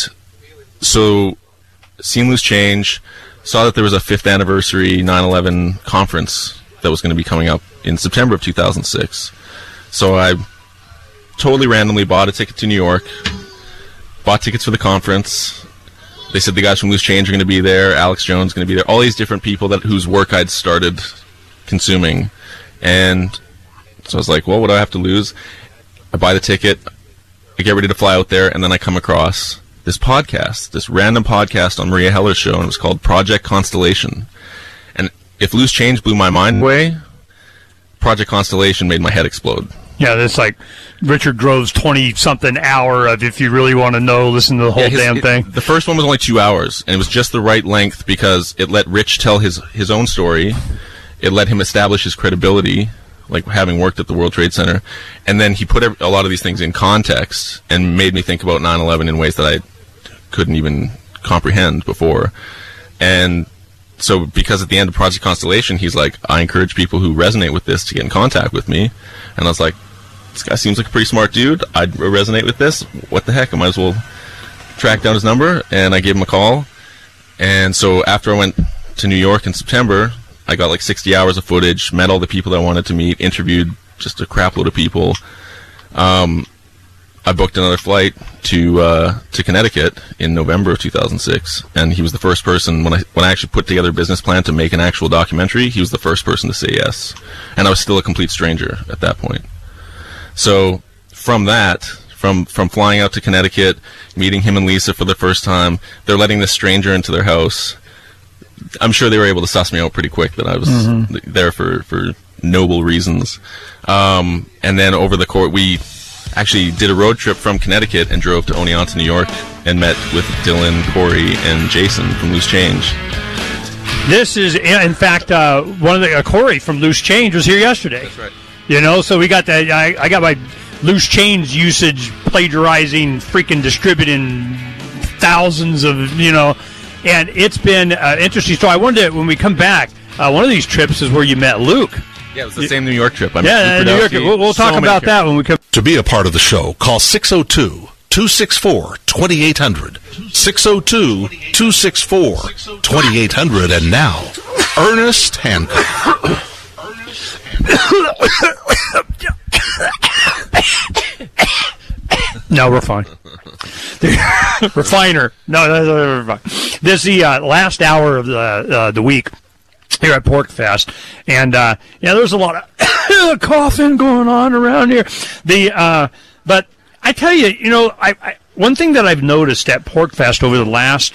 so, seen Loose Change, saw that there was a 5th anniversary 9/11 conference that was going to be coming up in September of 2006. So I totally randomly bought a ticket to New York, bought tickets for the conference. They said the guys from Loose Change are going to be there, Alex Jones is going to be there, all these different people whose work I'd started consuming. And so I was like, well, what do I have to lose? I buy the ticket, I get ready to fly out there, and then I come across this podcast, this random podcast on Maria Heller's show, and it was called Project Constellation. And if Loose Change blew my mind away, Project Constellation made my head explode. Yeah, that's like Richard Grove's 20-something hour of if you really want to know, listen to the whole thing. The first one was only 2 hours, and it was just the right length because it let Rich tell his own story. It let him establish his credibility, like having worked at the World Trade Center. And then he put a lot of these things in context and made me think about 9/11 in ways that I couldn't even comprehend before. And so because at the end of Project Constellation, he's like, I encourage people who resonate with this to get in contact with me. And I was like, this guy seems like a pretty smart dude. I'd resonate with this. What the heck? I might as well track down his number. And I gave him a call. And so after I went to New York in September, I got like 60 hours of footage, met all the people that I wanted to meet, interviewed just a crap load of people. I booked another flight to Connecticut in November of 2006, and he was the first person, when I actually put together a business plan to make an actual documentary, he was the first person to say yes. And I was still a complete stranger at that point. So from that, from flying out to Connecticut, meeting him and Lisa for the first time, they're letting this stranger into their house. I'm sure they were able to suss me out pretty quick that I was there for noble reasons. And then over the course, we actually did a road trip from Connecticut and drove to Oneonta, New York, and met with Dylan, Corey, and Jason from Loose Change. This is, in fact, one of the Corey from Loose Change was here yesterday. That's right. You know, so we got that. I got my Loose Change usage plagiarizing, freaking distributing thousands of, and it's been interesting. So I wanted to, when we come back, one of these trips is where you met Luke. Yeah, it was the same New York trip. New York. We'll talk about that when we come. To be a part of the show, call 602-264-2800. 602-264-2800. And now, Ernest Hancock. No, we're fine. Refiner. No, we're fine. This is the last hour of the week here at PorcFest, and there's a lot of coughing going on around here. But I tell you, I one thing that I've noticed at PorcFest over the last,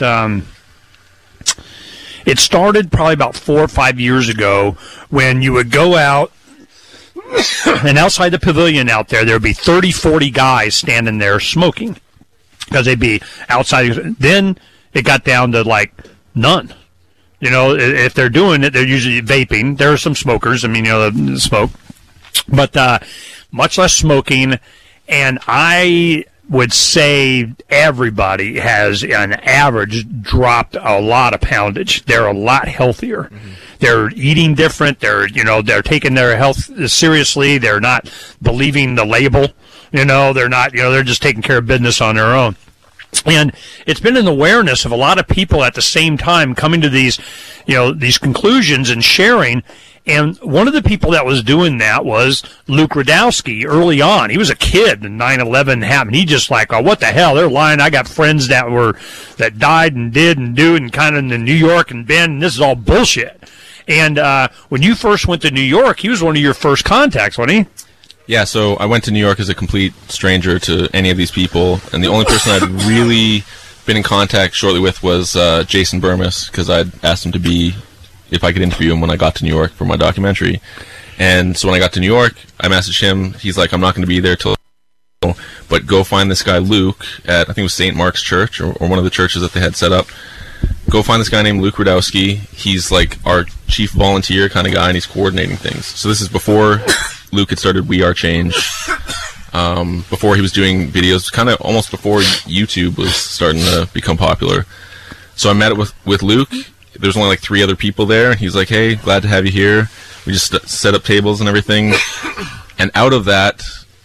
it started probably about 4 or 5 years ago when you would go out, and outside the pavilion out there would be 30, 40 guys standing there smoking because they'd be outside. Then it got down to like none. If they're doing it, they're usually vaping. There are some smokers. I mean, smoke. But much less smoking. And I would say everybody has, on average, dropped a lot of poundage. They're a lot healthier. Mm-hmm. They're eating different. They're taking their health seriously. They're not believing the label. They're not, they're just taking care of business on their own. And it's been an awareness of a lot of people at the same time coming to these conclusions and sharing. And one of the people that was doing that was Luke Rudkowski early on. He was a kid when 9/11 happened. He just like, oh, what the hell? They're lying. I got friends that died and did and do and kind of in New York and been, and this is all bullshit. And when you first went to New York, he was one of your first contacts, wasn't he? Yeah, so I went to New York as a complete stranger to any of these people, and the only person I'd really been in contact shortly with was Jason Burmis, because I'd asked him if I could interview him when I got to New York for my documentary. And so when I got to New York, I messaged him. He's like, I'm not going to be there till, but go find this guy Luke at, I think it was St. Mark's Church, or one of the churches that they had set up. Go find this guy named Luke Rudkowski. He's like our chief volunteer kind of guy, and he's coordinating things. So this is before Luke had started We Are Change, before he was doing videos, kind of almost before YouTube was starting to become popular. So I met with Luke. There's only like 3 other people there, and he's like, hey, glad to have you here. We just set up tables and everything. And out of that,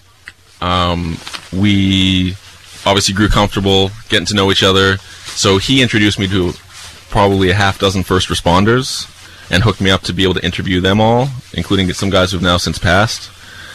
we obviously grew comfortable, getting to know each other. So he introduced me to probably a half dozen first responders and hooked me up to be able to interview them all, including some guys who've now since passed.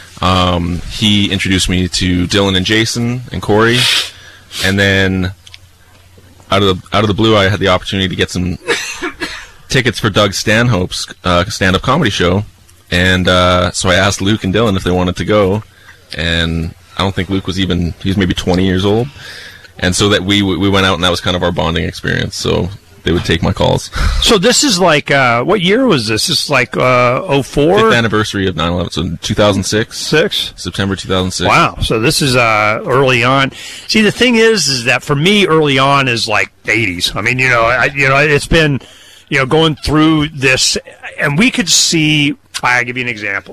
He introduced me to Dylan and Jason and Corey. And then out of the blue, I had the opportunity to get some tickets for Doug Stanhope's stand-up comedy show, and so I asked Luke and Dylan if they wanted to go, and I don't think Luke was he's maybe 20 years old, and so that we went out, and that was kind of our bonding experience. So they would take my calls. So this is like what year was this? This is like 04? 5th anniversary of 9/11, so 2006. September 2006. Wow. So this is early on. See, the thing is that for me, early on is like the 80s. I mean, it's been, going through this, and we could see, I'll give you an example.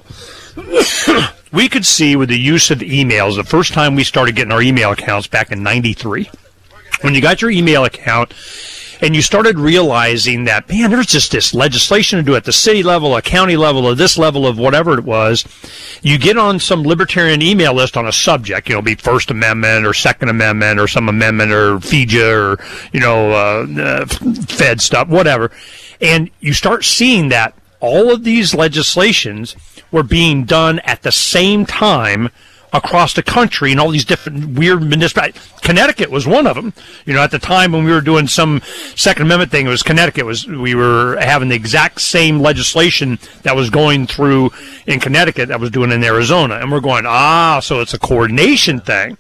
We could see with the use of emails, the first time we started getting our email accounts back in 93. When you got your email account, and you started realizing that, man, there's just this legislation to do at the city level, a county level, or this level of whatever it was. You get on some libertarian email list on a subject, be First Amendment or Second Amendment or some amendment or FIJA or, Fed stuff, whatever. And you start seeing that all of these legislations were being done at the same time across the country in all these different weird municipalities. Connecticut was one of them. At the time when we were doing some Second Amendment thing, it was Connecticut. We were having the exact same legislation that was going through in Connecticut that was doing in Arizona. And we're going, so it's a coordination thing.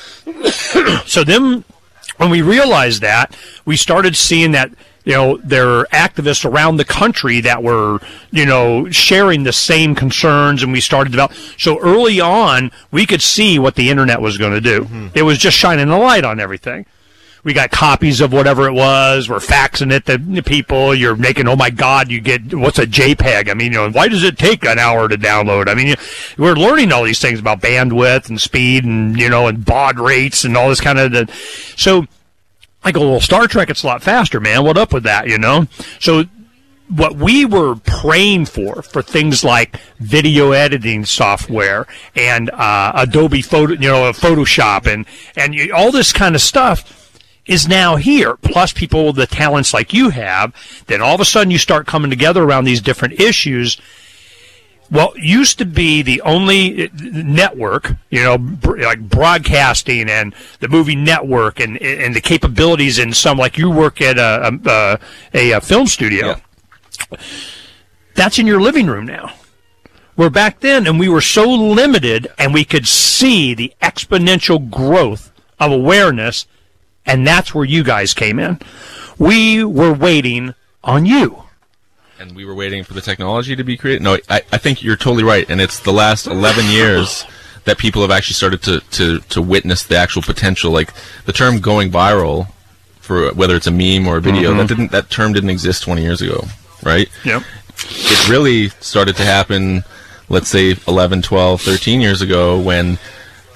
So then when we realized that, we started seeing that there are activists around the country that were, sharing the same concerns, and we started develop. So early on, we could see what the internet was going to do. Mm-hmm. It was just shining a light on everything. We got copies of whatever it was. We're faxing it to people. You're making, oh my God, you get, what's a JPEG? I mean, why does it take an hour to download? I mean, we're learning all these things about bandwidth and speed and, and baud rates and all this kind of, so I go, well, Star Trek, it's a lot faster, man. What up with that, So what we were praying for things like video editing software and Adobe Photoshop and all this kind of stuff is now here. Plus people with the talents like you have, then all of a sudden you start coming together around these different issues. Well, used to be the only network, like broadcasting and the movie network and the capabilities in some, like you work at a film studio. Yeah. That's in your living room now. Where back then, and we were so limited, and we could see the exponential growth of awareness, and that's where you guys came in. We were waiting on you. And we were waiting for the technology to be created. No, I think you're totally right. And it's the last 11 years that people have actually started to witness the actual potential. Like the term going viral, for whether it's a meme or a video, that term didn't exist 20 years ago, right? Yep. It really started to happen, let's say 11, 12, 13 years ago when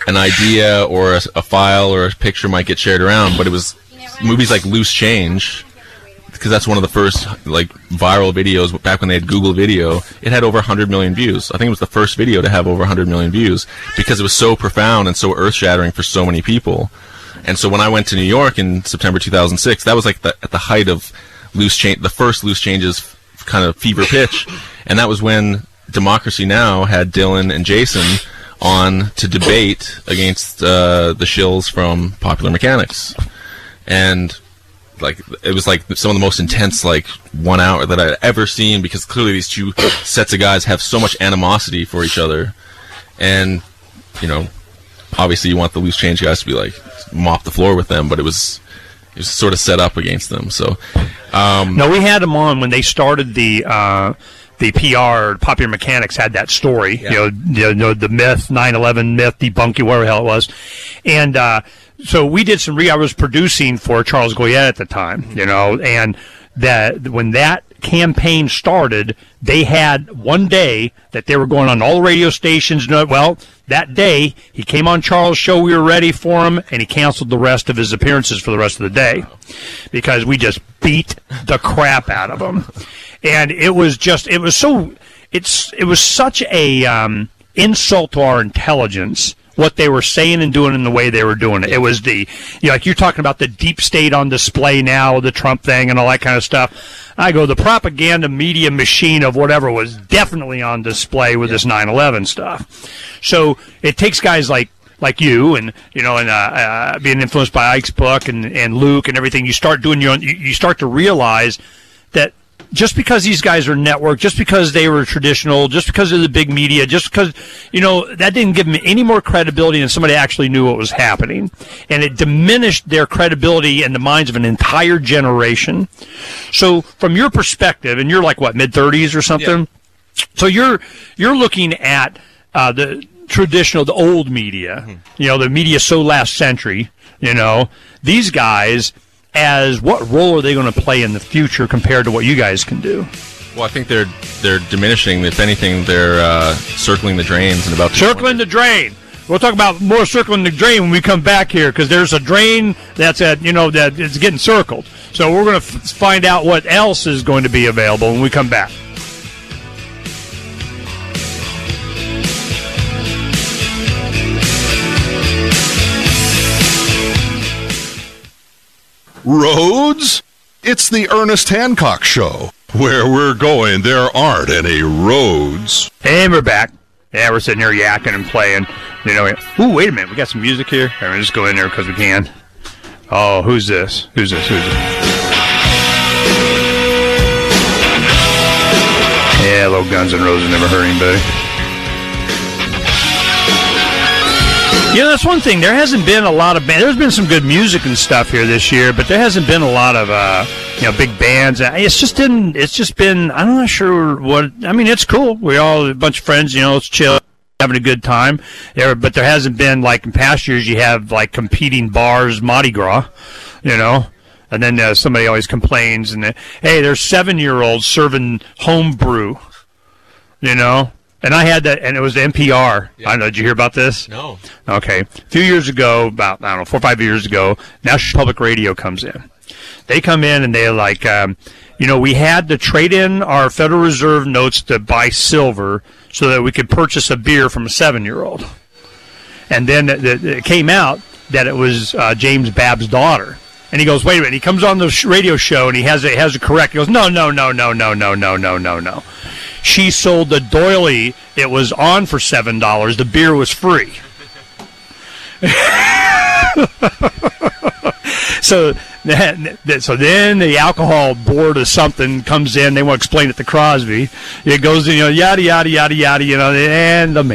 an idea or a file or a picture might get shared around, but it was movies like Loose Change, because that's one of the first like viral videos back when they had Google Video. It had over 100 million views. I think it was the first video to have over 100 million views because it was so profound and so earth-shattering for so many people. And so when I went to New York in September 2006, that was like at the height of Loose Change, the first Loose Change's kind of fever pitch, and that was when Democracy Now! Had Dylan and Jason on to debate against the shills from Popular Mechanics. And like it was like some of the most intense like 1 hour that I'd ever seen, because clearly these two sets of guys have so much animosity for each other, and you know, obviously you want the Loose Change guys to be like mop the floor with them, but it was sort of set up against them. So no, we had them on when they started the PR. Popular Mechanics had that story, you know, the myth, 9/11 myth debunking, whatever the hell it was, and so we did some I was producing for Charles Goyette at the time, you know, and that when that campaign started, they had one day that they were going on all radio stations. Well, that day he came on Charles' show, we were ready for him, and he canceled the rest of his appearances for the rest of the day because we just beat the crap out of him. And it was such a insult to our intelligence, what they were saying and doing and the way they were doing it. It was like you're talking about the deep state on display now, the Trump thing and all that kind of stuff. I go, the propaganda media machine of whatever was definitely on display with this 9/11 stuff. So it takes guys like you and, you know, and being influenced by Ike's book and Luke and everything, you start doing your own, you start to realize that just because these guys are networked, just because they were traditional, just because of the big media, just because, you know, that didn't give them any more credibility than somebody actually knew what was happening. And it diminished their credibility in the minds of an entire generation. So from your perspective, and you're like, what, mid-30s or something? Yeah. So you're looking at the traditional, the old media, you know, the media so last century, you know, these guys, as what role are they going to play in the future compared to what you guys can do? Well, I think they're diminishing. If anything, they're circling the drains and about circling the drain. We'll talk about more circling the drain when we come back here, because there's a drain that's that it's getting circled. So we're going to find out what else is going to be available when we come back. Roads? It's the Ernest Hancock Show. Where we're going, there aren't any roads. And we're back. Yeah, we're sitting here yakking and playing. You know, ooh, wait a minute. We got some music here. All right, we'll just go in there because we can. Oh, who's this? Who's this? Yeah, little Guns N' Roses never hurt anybody. You know, that's one thing. There hasn't been a lot of bands. There's been some good music and stuff here this year, but there hasn't been a lot of, big bands. It's just been, I'm not sure what, I mean, it's cool. We all, a bunch of friends, you know, it's chill, having a good time. But there hasn't been, like in past years, you have, like, competing bars, Mardi Gras, you know. And then somebody always complains, and hey, there's 7-year-olds serving home brew, you know. And I had that, and it was NPR. Yeah. I don't know, did you hear about this? No. Okay. A few years ago, about, 4 or 5 years ago, National Public Radio comes in. They come in, and they're like, we had to trade in our Federal Reserve notes to buy silver so that we could purchase a beer from a 7-year-old. And then it came out that it was James Babb's daughter. And he goes, wait a minute. He comes on the radio show, and he has a correct. He goes, no. She sold the doily. It was on for $7. The beer was free. So then the alcohol board or something comes in. They want to explain it to Crosby. It goes, yada, yada, yada, yada, and the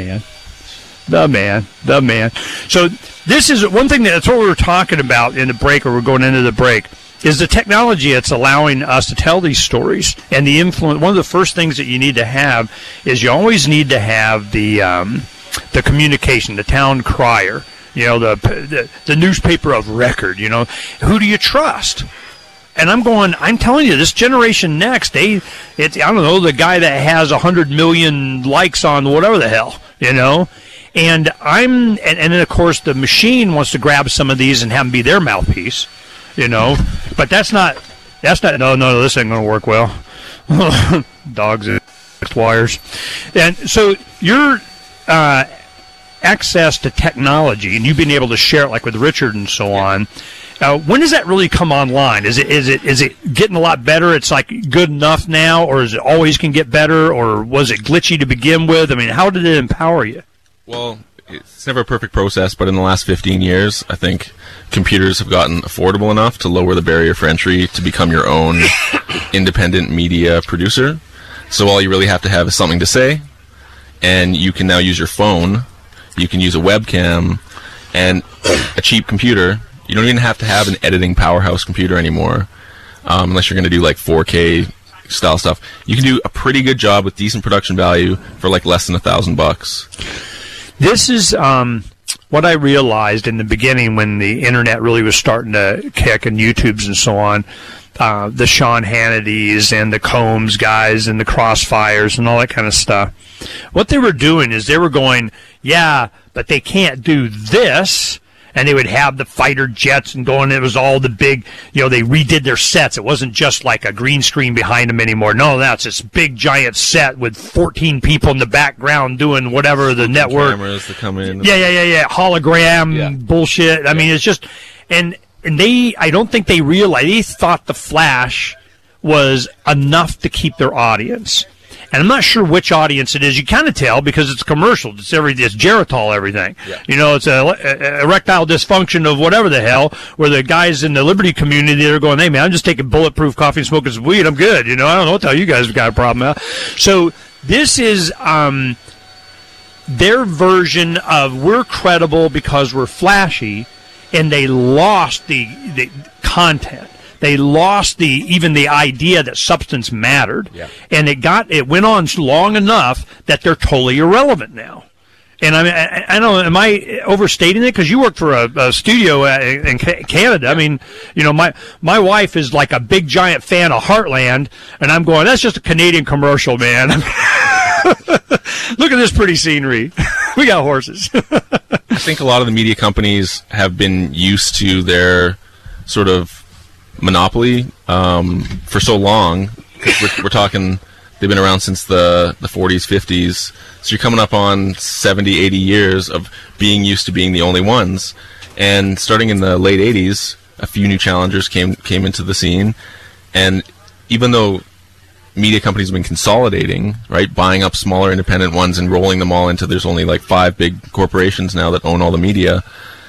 man. So this is one thing that's what we were talking about in the break, or we're going into the break, is the technology that's allowing us to tell these stories and the influence. One of the first things that you need to have is you always need to have the communication, the town crier, the newspaper of record. Who do you trust? And I'm telling you, this generation next, I don't know, the guy that has 100 million likes on whatever the hell, And then of course the machine wants to grab some of these and have them be their mouthpiece, but that's not, no, this ain't going to work well. Dogs and wires. And so your access to technology, and you've been able to share it like with Richard and so on, when does that really come online? Is it getting a lot better? It's like good enough now, or is it always can get better, or was it glitchy to begin with? I mean, how did it empower you? Well, it's never a perfect process, but in the last 15 years, I think computers have gotten affordable enough to lower the barrier for entry to become your own independent media producer. So all you really have to have is something to say, and you can now use your phone, you can use a webcam, and a cheap computer. You don't even have to have an editing powerhouse computer anymore, unless you're going to do like 4K style stuff. You can do a pretty good job with decent production value for like less than $1,000. This is what I realized in the beginning when the internet really was starting to kick, and YouTubes and so on. The Sean Hannitys and the Combs guys and the Crossfires and all that kind of stuff. What they were doing is they were going, yeah, but they can't do this. And they would have the fighter jets and going, it was all the big, they redid their sets. It wasn't just like a green screen behind them anymore. No, that's this big giant set with 14 people in the background doing whatever the network. Cameras that come in. Yeah. Hologram bullshit. I mean, it's just, and I don't think they realized, they thought the Flash was enough to keep their audience. And I'm not sure which audience it is. You kind of tell because it's commercial. It's Geritol, everything. Yeah. It's a erectile dysfunction of whatever the hell, where the guys in the Liberty community are going, hey, man, I'm just taking bulletproof coffee and smoking some weed. I'm good. I don't know what the hell you guys have got a problem with. So this is their version of we're credible because we're flashy, and they lost the content. They lost even the idea that substance mattered, and it went on long enough that they're totally irrelevant now. And I mean, I don't know, am I overstating it? Because you work for a studio in Canada. I mean, my wife is like a big giant fan of Heartland, and I'm going, that's just a Canadian commercial, man. Look at this pretty scenery. We got horses. I think a lot of the media companies have been used to their sort of monopoly for so long. We're talking, they've been around since the 40s, 50s. So you're coming up on 70, 80 years of being used to being the only ones. And starting in the late 80s, a few new challengers came into the scene. And even though media companies have been consolidating, right, buying up smaller independent ones and rolling them all into, there's only like 5 big corporations now that own all the media.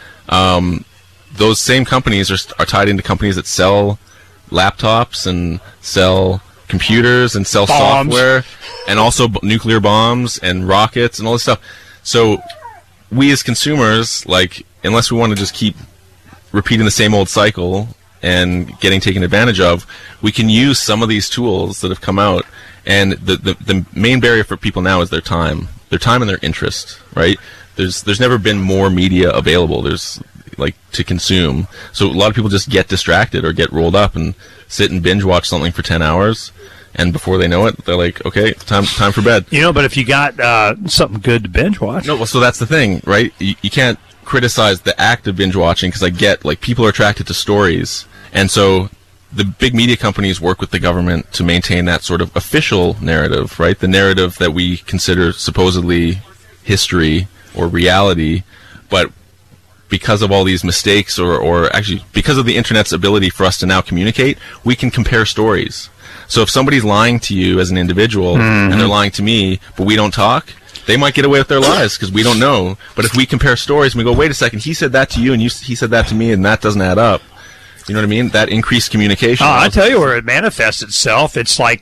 Those same companies are tied into companies that sell laptops and sell computers and sell software and also nuclear bombs and rockets and all this stuff. So we as consumers, like, unless we want to just keep repeating the same old cycle and getting taken advantage of, we can use some of these tools that have come out. And the main barrier for people now is their time and their interest, right? There's never been more media available. There's like to consume. So a lot of people just get distracted or get rolled up and sit and binge watch something for 10 hours. And before they know it, they're like, okay, time for bed. But if you got something good to binge watch. No, well, so that's the thing, right? You can't criticize the act of binge watching, because I get, like, people are attracted to stories. And so the big media companies work with the government to maintain that sort of official narrative, right? The narrative that we consider supposedly history or reality, but because of all these mistakes, or actually because of the internet's ability for us to now communicate, we can compare stories. So if somebody's lying to you as an individual, and they're lying to me, but we don't talk, they might get away with their lies because we don't know. But if we compare stories and we go, wait a second, he said that to you and he said that to me, and that doesn't add up. You know what I mean? That increased communication. I tell you where it manifests itself. It's like,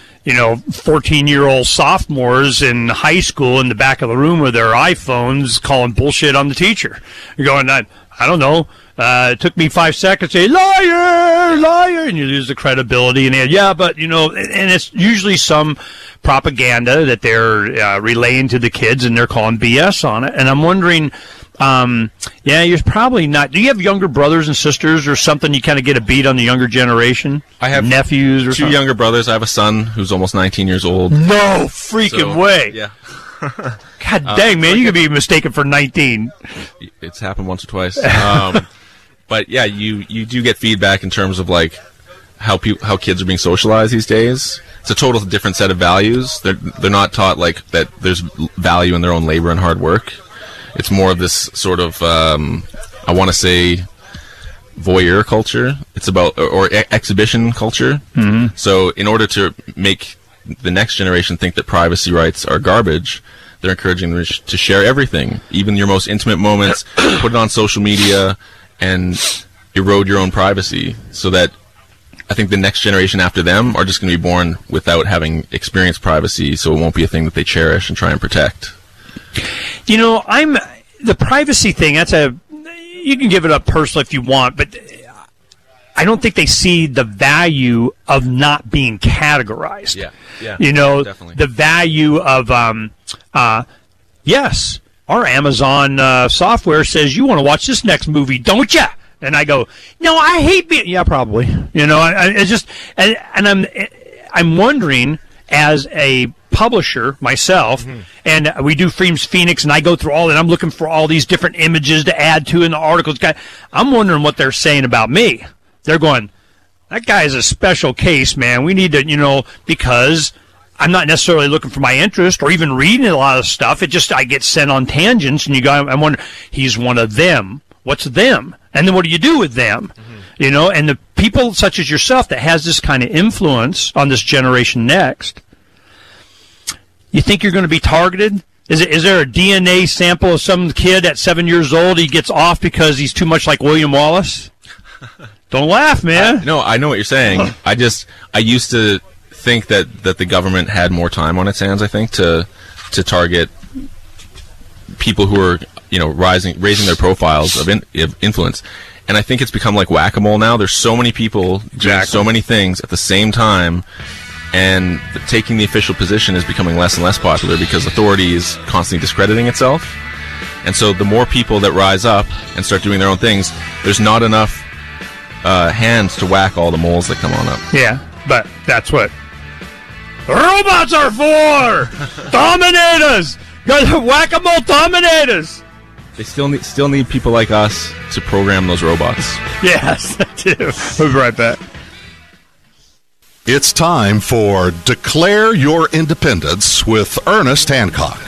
14-year-old sophomores in high school in the back of the room with their iPhones calling bullshit on the teacher. You're going, I don't know. It took me 5 seconds to say, liar, and you lose the credibility. And and it's usually some propaganda that they're relaying to the kids, and they're calling BS on it. And I'm wondering, you're probably not. Do you have younger brothers and sisters or something? You kind of get a beat on the younger generation? I have nephews or 2 something? Younger brothers. I have a son who's almost 19 years old. No freaking way. Yeah. God dang, man, you could be mistaken for 19. It's happened once or twice. But yeah, you do get feedback in terms of like how kids are being socialized these days. It's a total different set of values. They're not taught like that there's value in their own labor and hard work. It's more of this sort of I want to say voyeur culture. It's about or exhibition culture. Mm-hmm. So in order to make the next generation think that privacy rights are garbage, they're encouraging them to share everything, even your most intimate moments, put it on social media, and erode your own privacy, so that I think the next generation after them are just going to be born without having experienced privacy, so it won't be a thing that they cherish and try and protect. You know, the privacy thing, you can give it up personally if you want, but I don't think they see the value of not being categorized. Yeah, you know, definitely. The value of, yes, our Amazon software says you want to watch this next movie, don't you? And I go, no, I hate being. Yeah, probably. You know, it's just, and I'm wondering as a publisher myself, and we do Freedom's Phoenix, and I go through all, and I'm looking for all these different images to add to in the articles. I'm wondering what they're saying about me. They're going, that guy is a special case, man. We need to, you know, because I'm not necessarily looking for my interest or even reading a lot of stuff. It just, I get sent on tangents, and I wonder, he's one of them. What's them? And then what do you do with them? You know, and the people such as yourself that has this kind of influence on this generation next, you think you're going to be targeted? Is there a DNA sample of some kid at 7 years old, he gets off because he's too much like William Wallace? Don't laugh, man. No, I know what you're saying. I used to think that the government had more time on its hands, I think, to target people who are, you know, raising their profiles of influence. And I think it's become like whack-a-mole now. There's so many people doing so many things at the same time, and taking the official position is becoming less and less popular because authority is constantly discrediting itself. And so the more people that rise up and start doing their own things, there's not enough hands to whack all the moles that come on up. Yeah, but that's what robots are for! Dominators! Whack-a-mole dominators! They still need people like us to program those robots. Yes, they do. We'll be right back. It's time for Declare Your Independence with Ernest Hancock.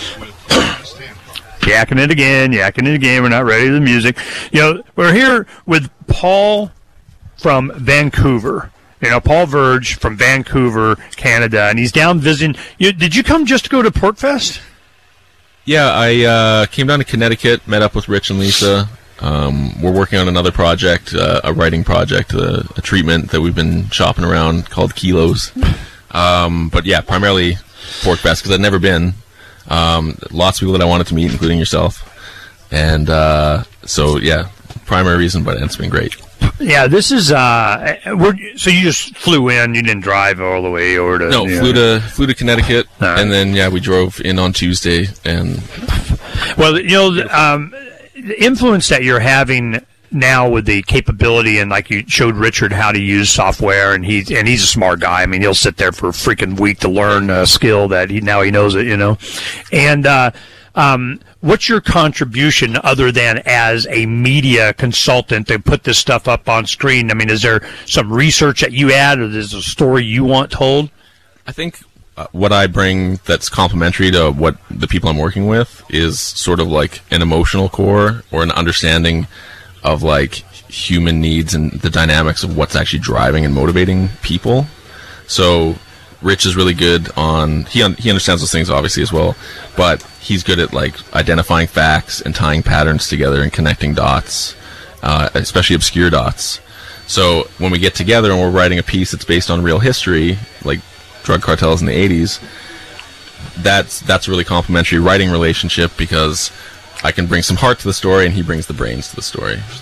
Yakking it again. We're not ready for the music. You know, we're here with Paul from Vancouver. You know, Paul Verge from Vancouver, Canada, and he's down visiting. Did you come just to go to PortFest? Yeah, I came down to Connecticut, met up with Rich and Lisa. We're working on another project, a writing project, a treatment that we've been shopping around called Kilos. But yeah, primarily PortFest because I'd never been. Lots of people that I wanted to meet, including yourself. And so, yeah, primary reason, but it's been great. Yeah, this is so you just flew in, you didn't drive all the way over to... No, flew to Connecticut, and then, yeah, we drove in on Tuesday. And well, you know, the influence that you're having now with the capability, and like you showed Richard how to use software, and he's a smart guy. I mean, he'll sit there for a freaking week to learn a skill that he knows it, you know. And what's your contribution other than as a media consultant to put this stuff up on screen? I mean, is there some research that you add, or is there a story you want told? I think what I bring that's complementary to what the people I'm working with is sort of like an emotional core or an understanding of like human needs and the dynamics of what's actually driving and motivating people. So Rich is really good on, he understands those things obviously as well, but he's good at like identifying facts and tying patterns together and connecting dots, especially obscure dots. So when we get together and we're writing a piece that's based on real history, like drug cartels in the 80s, that's a really complimentary writing relationship because I can bring some heart to the story and he brings the brains to the story.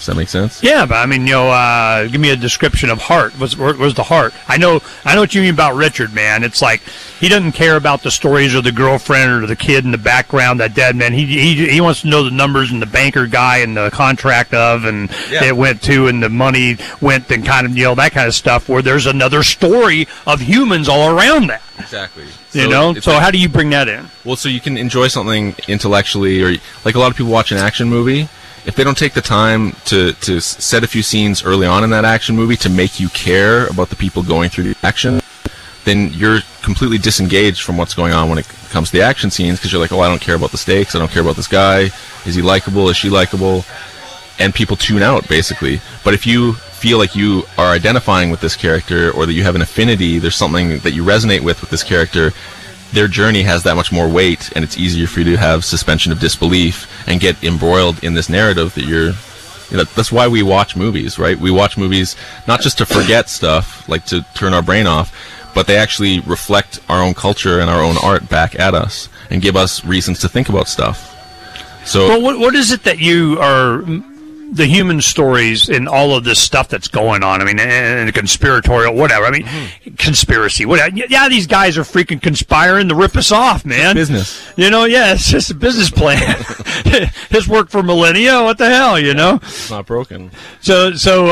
Does that make sense? Yeah, but I mean, give me a description of Heart. Where's the heart? I know what you mean about Richard, man. It's like he doesn't care about the stories of the girlfriend or the kid in the background, that dead man. He wants to know the numbers and the banker guy and the contract of and it went to and the money went and kind of that kind of stuff. Where there's another story of humans all around that. Exactly. So how do you bring that in? Well, so you can enjoy something intellectually, or like a lot of people watch an action movie. If they don't take the time to set a few scenes early on in that action movie to make you care about the people going through the action, then you're completely disengaged from what's going on when it comes to the action scenes, because you're like, oh, I don't care about the stakes, I don't care about this guy, is he likable, is she likable, and people tune out, basically. But if you feel like you are identifying with this character, or that you have an affinity, there's something that you resonate with this character, their journey has that much more weight, and it's easier for you to have suspension of disbelief and get embroiled in this narrative that that's why we watch movies, right? We watch movies not just to forget stuff, like to turn our brain off, but they actually reflect our own culture and our own art back at us and give us reasons to think about stuff. So, well, what is it that you are... the human stories and all of this stuff that's going on, I mean, and conspiratorial, whatever. I mean, conspiracy, whatever. Yeah, these guys are freaking conspiring to rip us off, man. It's business. It's just a business plan. It's worked for millennia. What the hell, It's not broken. So,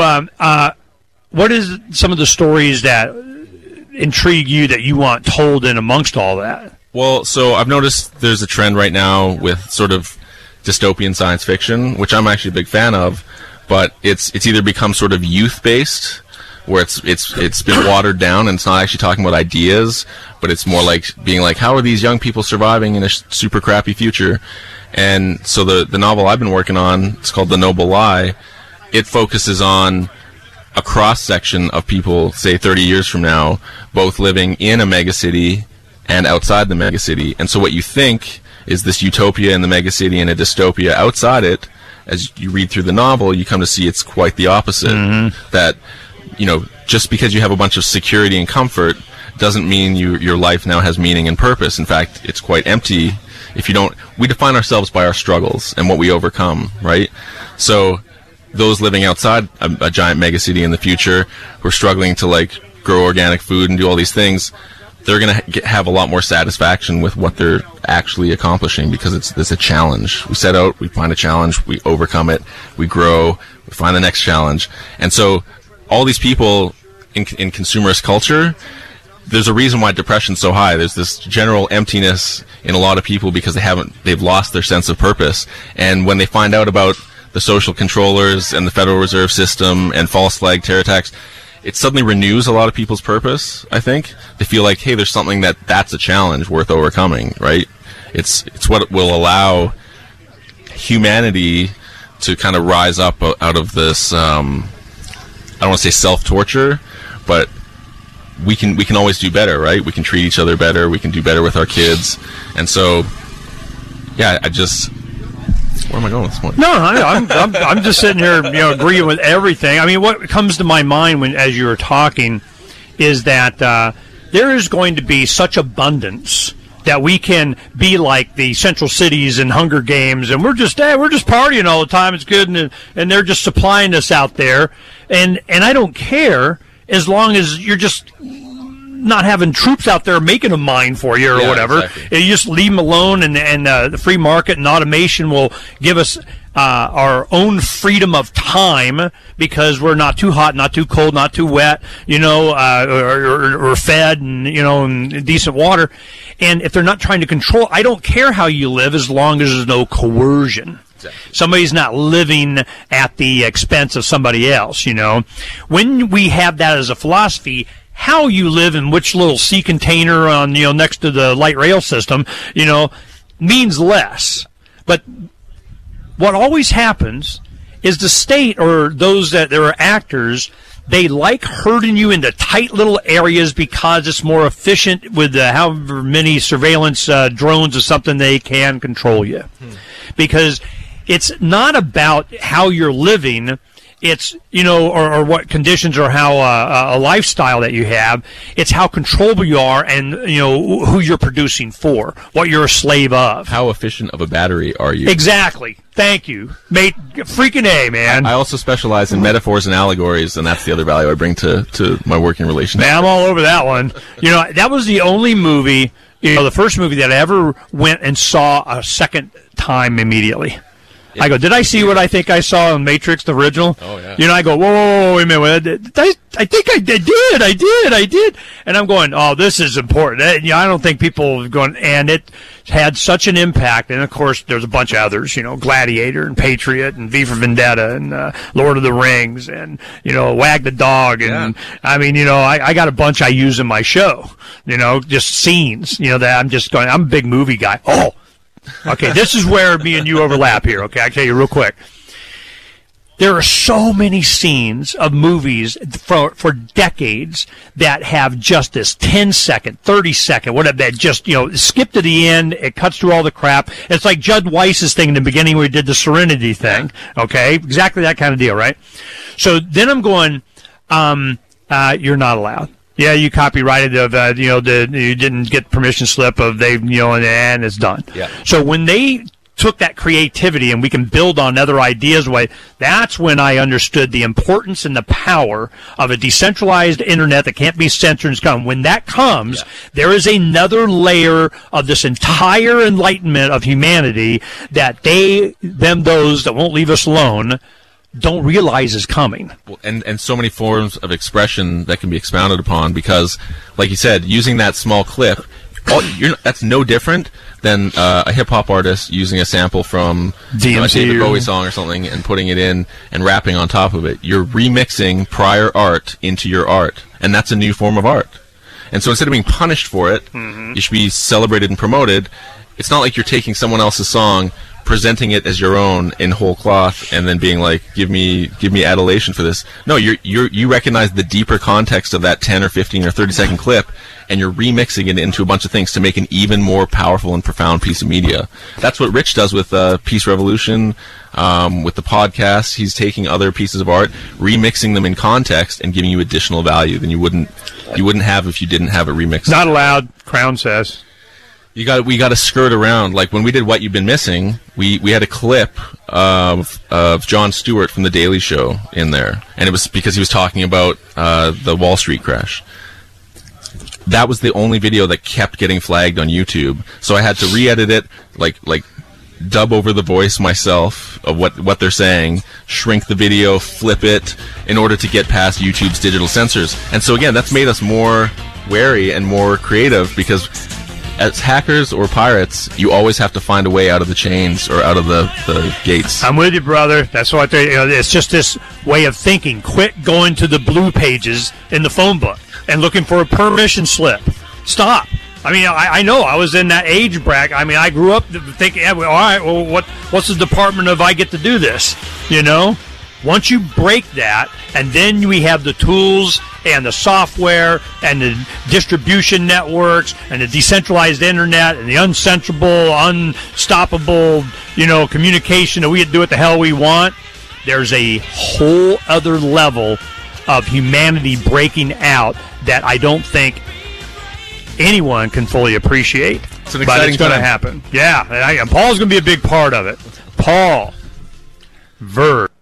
what is some of the stories that intrigue you that you want told in amongst all that? Well, so I've noticed there's a trend right now with sort of dystopian science fiction, which I'm actually a big fan of, but it's either become sort of youth-based, where it's been watered down and it's not actually talking about ideas, but it's more like being like, how are these young people surviving in a super crappy future? And so the novel I've been working on, it's called The Noble Lie. It focuses on a cross-section of people, say 30 years from now, both living in a megacity and outside the megacity. And so what you think is this utopia in the megacity and a dystopia outside it. As you read through the novel, you come to see it's quite the opposite. That, just because you have a bunch of security and comfort doesn't mean your life now has meaning and purpose. In fact, it's quite empty if you don't... We define ourselves by our struggles and what we overcome, right? So those living outside a giant megacity in the future who are struggling to, grow organic food and do all these things, they're going to have a lot more satisfaction with what they're actually accomplishing, because it's a challenge. We set out, we find a challenge, we overcome it, we grow, we find the next challenge. And so all these people in consumerist culture, there's a reason why depression's so high. There's this general emptiness in a lot of people because they've lost their sense of purpose. And when they find out about the social controllers and the Federal Reserve System and false flag terror attacks, it suddenly renews a lot of people's purpose, I think. They feel like, hey, there's something that's a challenge worth overcoming, right? It's what will allow humanity to kind of rise up out of this, I don't want to say self-torture, but we can always do better, right? We can treat each other better, we can do better with our kids. And so, yeah, where am I going with this point? No, I'm just sitting here, agreeing with everything. I mean, what comes to my mind as you were talking is that there is going to be such abundance that we can be like the central cities and Hunger Games, and we're just partying all the time. It's good, and they're just supplying us out there, and I don't care as long as you're just not having troops out there making a mine for you or whatever. Exactly. You just leave them alone, and the free market and automation will give us our own freedom of time, because we're not too hot, not too cold, not too wet, or fed and decent water. And if they're not trying to control, I don't care how you live as long as there's no coercion. Exactly. Somebody's not living at the expense of somebody else, When we have that as a philosophy, how you live in which little sea container on, next to the light rail system, means less. But what always happens is the state, or those that are actors, they like herding you into tight little areas because it's more efficient with however many surveillance drones or something, they can control you. Because it's not about how you're living. it's, or what conditions or how a lifestyle that you have. It's how controllable you are and, who you're producing for, what you're a slave of. How efficient of a battery are you? Exactly. Thank you. Mate, freaking A, man. I also specialize in metaphors and allegories, and that's the other value I bring to my working relationship. Man, I'm all over that one. That was the only movie, the first movie that I ever went and saw a second time immediately. I go, did I see what I think I saw in Matrix, the original? Oh, yeah. I go, whoa, wait a minute. I think I did. And I'm going, oh, this is important. I don't think people have gone, and it had such an impact. And, of course, there's a bunch of others, Gladiator and Patriot and V for Vendetta and Lord of the Rings and, Wag the Dog. And, I got a bunch I use in my show, just scenes, that I'm just going, I'm a big movie guy. Oh, okay, this is where me and you overlap here, okay? I'll tell you real quick. There are so many scenes of movies for decades that have just this 10-second, 30-second, whatever, that just, skip to the end, it cuts through all the crap. It's like Judd Weiss's thing in the beginning where he did the Serenity thing, okay? Exactly that kind of deal, right? So then I'm going, you're not allowed. Yeah, you copyrighted you didn't get permission slip of and it's done. Yeah. So when they took that creativity and we can build on other ideas, that's when I understood the importance and the power of a decentralized internet that can't be censored. When that comes, there is another layer of this entire enlightenment of humanity that those that won't leave us alone don't realize is coming. And so many forms of expression that can be expounded upon because, like you said, using that small clip, that's no different than a hip-hop artist using a sample from a David Bowie song or something and putting it in and rapping on top of it. You're remixing prior art into your art, and that's a new form of art. And so instead of being punished for it, you should be celebrated and promoted. It's not like you're taking someone else's song, presenting it as your own in whole cloth, and then being like, give me adulation for this. No, you recognize the deeper context of that 10 or 15 or 30-second clip, and you're remixing it into a bunch of things to make an even more powerful and profound piece of media. That's what Rich does with Peace Revolution, with the podcast. He's taking other pieces of art, remixing them in context, and giving you additional value than you wouldn't have if you didn't have it remixed. Not allowed, Crown says. We got to skirt around. Like when we did What You've Been Missing, we had a clip of Jon Stewart from The Daily Show in there, and it was because he was talking about the Wall Street crash. That was the only video that kept getting flagged on YouTube, so I had to re-edit it, like dub over the voice myself of what they're saying, shrink the video, flip it, in order to get past YouTube's digital censors. And so again, that's made us more wary and more creative because as hackers or pirates, you always have to find a way out of the chains or out of the gates. I'm with you, brother. That's what it's just this way of thinking. Quit going to the blue pages in the phone book and looking for a permission slip. Stop. I know I was in that age bracket. I grew up thinking, all right, well, what's the department of I get to do this? Once you break that, and then we have the tools and the software and the distribution networks and the decentralized internet and the uncensorable, unstoppable, communication that we can do what the hell we want, there's a whole other level of humanity breaking out that I don't think anyone can fully appreciate. It's an exciting but it's going to happen. Yeah, and Paul's going to be a big part of it. Paul Verge.